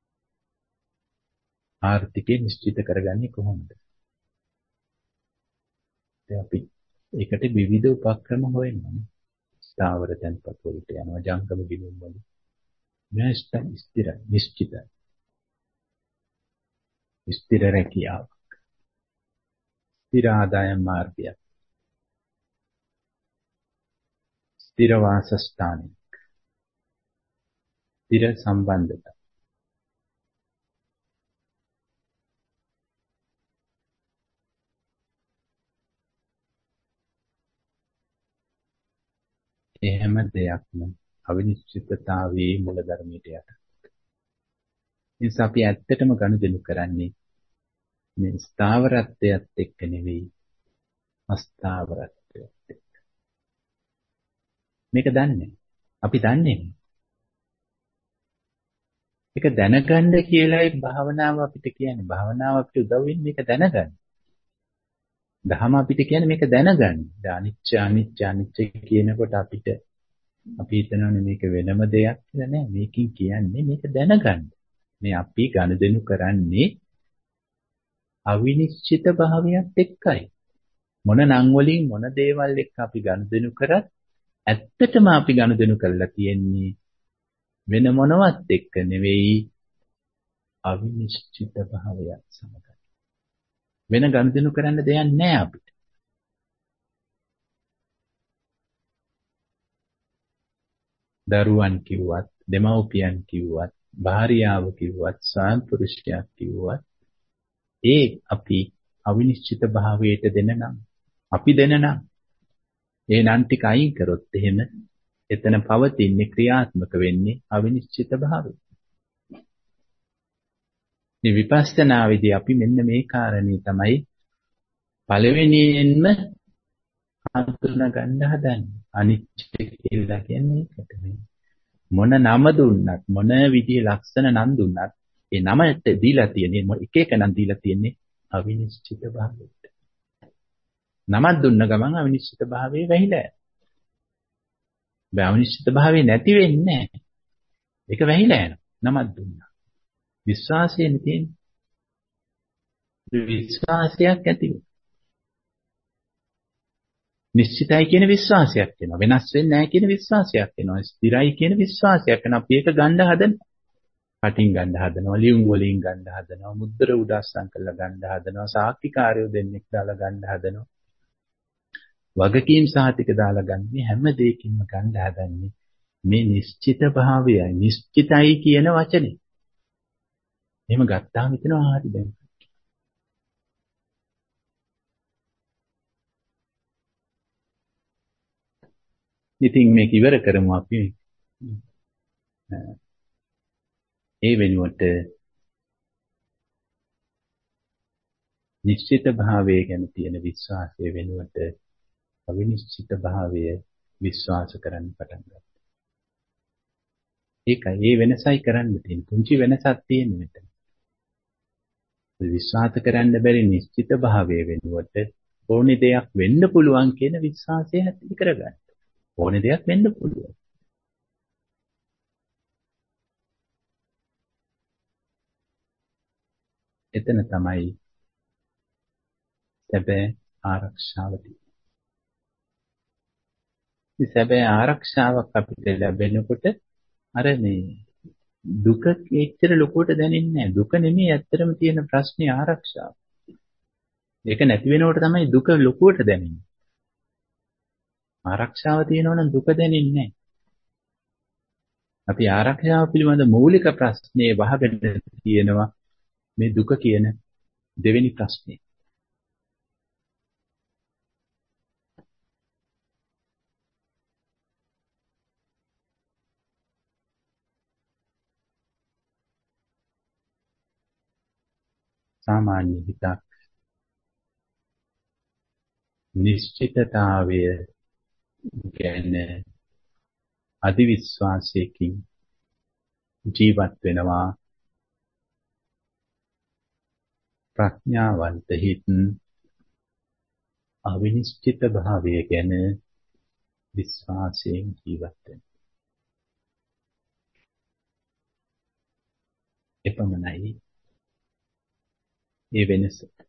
ආර්ථිකය නිශ්චිත කරගන්නේ කොහොමද? දැන් අපි ඒකට විවිධ උපක්‍රම හොයනවා. ස්ථාවර තැන්පත් වලට යනවා, ජංගම බිඳුම් වල. නැස්ත ස්ථිර නිශ්චිත. ස්ථිර රැකියාව. ස්ථිර ආදායම් මාර්ගය. ස්ථිර වාසස්ථානය. ස්ථිර සම්බන්ධතා. ඒ හැම දෙයක්ම අවිනිශ්චිතතාවයේ මූලධර්මයට යට. නිසා අපි ඇත්තටම ගනුදෙනු කරන්නේ මේ ස්ථාවරත්වයට එක්ක නෙවෙයි, අස්ථාවරත්වයට එක්ක. මේක දන්නේ. අපි දන්නේ. මේක දැනගන්න කියලායි භාවනාව අපිට කියන්නේ. භාවනාව අපිට උදව් වෙන්නේ මේක දැනගන්න. දහම අපිට කියන්නේ මේක දැනගන්න. අනිච්ච අනිච්ච අනිච්ච කියනකොට අපිට අපි හිතනවානේ මේක වෙනම දෙයක් කියලා නෑ. මේකෙන් කියන්නේ මේක දැනගන්න. මේ අපි ගනුදෙනු කරන්නේ අවිනිශ්චිත භාවයත් එක්කයි. මොන නම් වලින් මොන දේවල් එක්ක අපි ගනුදෙනු කරත් ඇත්තටම අපි ගනුදෙනු කරලා තියෙන්නේ වෙන මොනවත් එක්ක නෙවෙයි, අවිනිශ්චිත භාවයත් සමගයි. වෙන ගනුදෙනු කරන්න දෙයක් නෑ අපිට. දරුවන් කිව්වත්, දෙමව්පියන් කිව්වත්, භාර්යාව කිව්වත්, ස්වාම පුරුෂයා කිව්වත්, ඒ අපි අවිනිශ්චිත භාවයට දෙන නම්, අපි දෙන නම්, ඒ නම් ටික අයින් කරොත් එහෙම එතන පවතින්නේ, ක්‍රියාත්මක වෙන්නේ අවිනිශ්චිත භාවය. මේ විපස්සනාවේදී අපි මෙන්න මේ කාරණේ තමයි පළවෙනියෙන්ම හඳුනා ගන්න හදන්නේ. අනිත්‍ය කියලා කියන්නේ ඒකට. මොන නම දුන්නත්, මොන විදිහේ ලක්ෂණ නම් දුන්නත්, ඒ නමට දීලා තියෙන්නේ, එක එක නම් දීලා තියෙන්නේ අවිනිශ්චිත භාවයට. නමක් දුන්න ගමන් අවිනිශ්චිත භාවයේ වැහිලා යනවා. බෑ, අවිනිශ්චිත භාවයේ නැති වෙන්නේ නැහැ. ඒක වැහිලා යනවා. නමක් දුන්නා. විශ්වාසයෙන් තියෙන්නේ. විශ්වාසයක් ඇති වෙනවා. නිශ්චිතයි කියන විශ්වාසයක් වෙනවා. වෙනස් වෙන්නේ නැහැ කියන විශ්වාසයක් වෙනවා. ස්ථිරයි කියන විශ්වාසයක් වෙනවා. අපි ඒක ගන්න හදනවා. කටින් ගන්න හදනවා, ලියුම් වලින් ගන්න හදනවා, මුද්දර උදාස්සම් කරලා ගන්න හදනවා, සාක්ෂිකාරයෝ දෙන්නෙක් දාලා ගන්න හදනවා. වගකීම් සහතික දාලා ගන්න. මේ හැම දෙයකින්ම ගන්න හදන්නේ මේ නිශ්චිත භාවයයි. නිශ්චිතයි කියන වචනේ. එහෙම ගත්තාම හිතනවා හරි දැන්. ඉතින් මේක ඉවර කරමු අපි. ඒ වෙනුවට නිශ්චිත භාවය ගැන තියෙන විශ්වාසය වෙනුවට අවිනිශ්චිත භාවය විශ්වාස කරන්න පටන් ගත්තා. ඒකයි ඒ වෙනසයි කරන්න තියෙන්නේ. පුංචි වෙනසක් තියෙන මෙතන. විශ්වාස කරන්න බැරි නිශ්චිත භාවය වෙනුවට ඕනේ දෙයක් වෙන්න පුළුවන් කියන විශ්වාසය ඇති කරගන්න. ඕනේ දෙයක් වෙන්න පුළුවන්. එතන තමයි සැබෑ ආරක්ෂාව තියෙන්නේ. මේ සැබෑ ආරක්ෂාවක් අපිට ලැබෙනකොට අර මේ දුක එච්චර ලොකුවට දැනෙන්නේ නැහැ. දුක නෙමෙයි ඇත්තටම තියෙන ප්‍රශ්නේ ආරක්ෂාව. ඒක නැති වෙනකොට තමයි දුක ලොකුවට දැනෙන්නේ. ආරක්ෂාව තියෙනවා නම් දුක දැනෙන්නේ නැහැ. අපි ආරක්ෂාව පිළිබඳ මූලික ප්‍රශ්නේ වහගෙන තියෙනවා මේ දුක කියන දෙවෙනි ප්‍රශ්නේ. සාමාන්‍ය හිතක් නිශ්චිතතාවය ගැන අදිවිශ්වාසයකින් ජීවත් වෙනවා. ප්‍රඥාවන්ත හිත් අවිනිශ්චිත භාවය ගැන විශ්වාසයෙන් ජීවත් වෙනවා. එපමණයි ඒ වෙනස.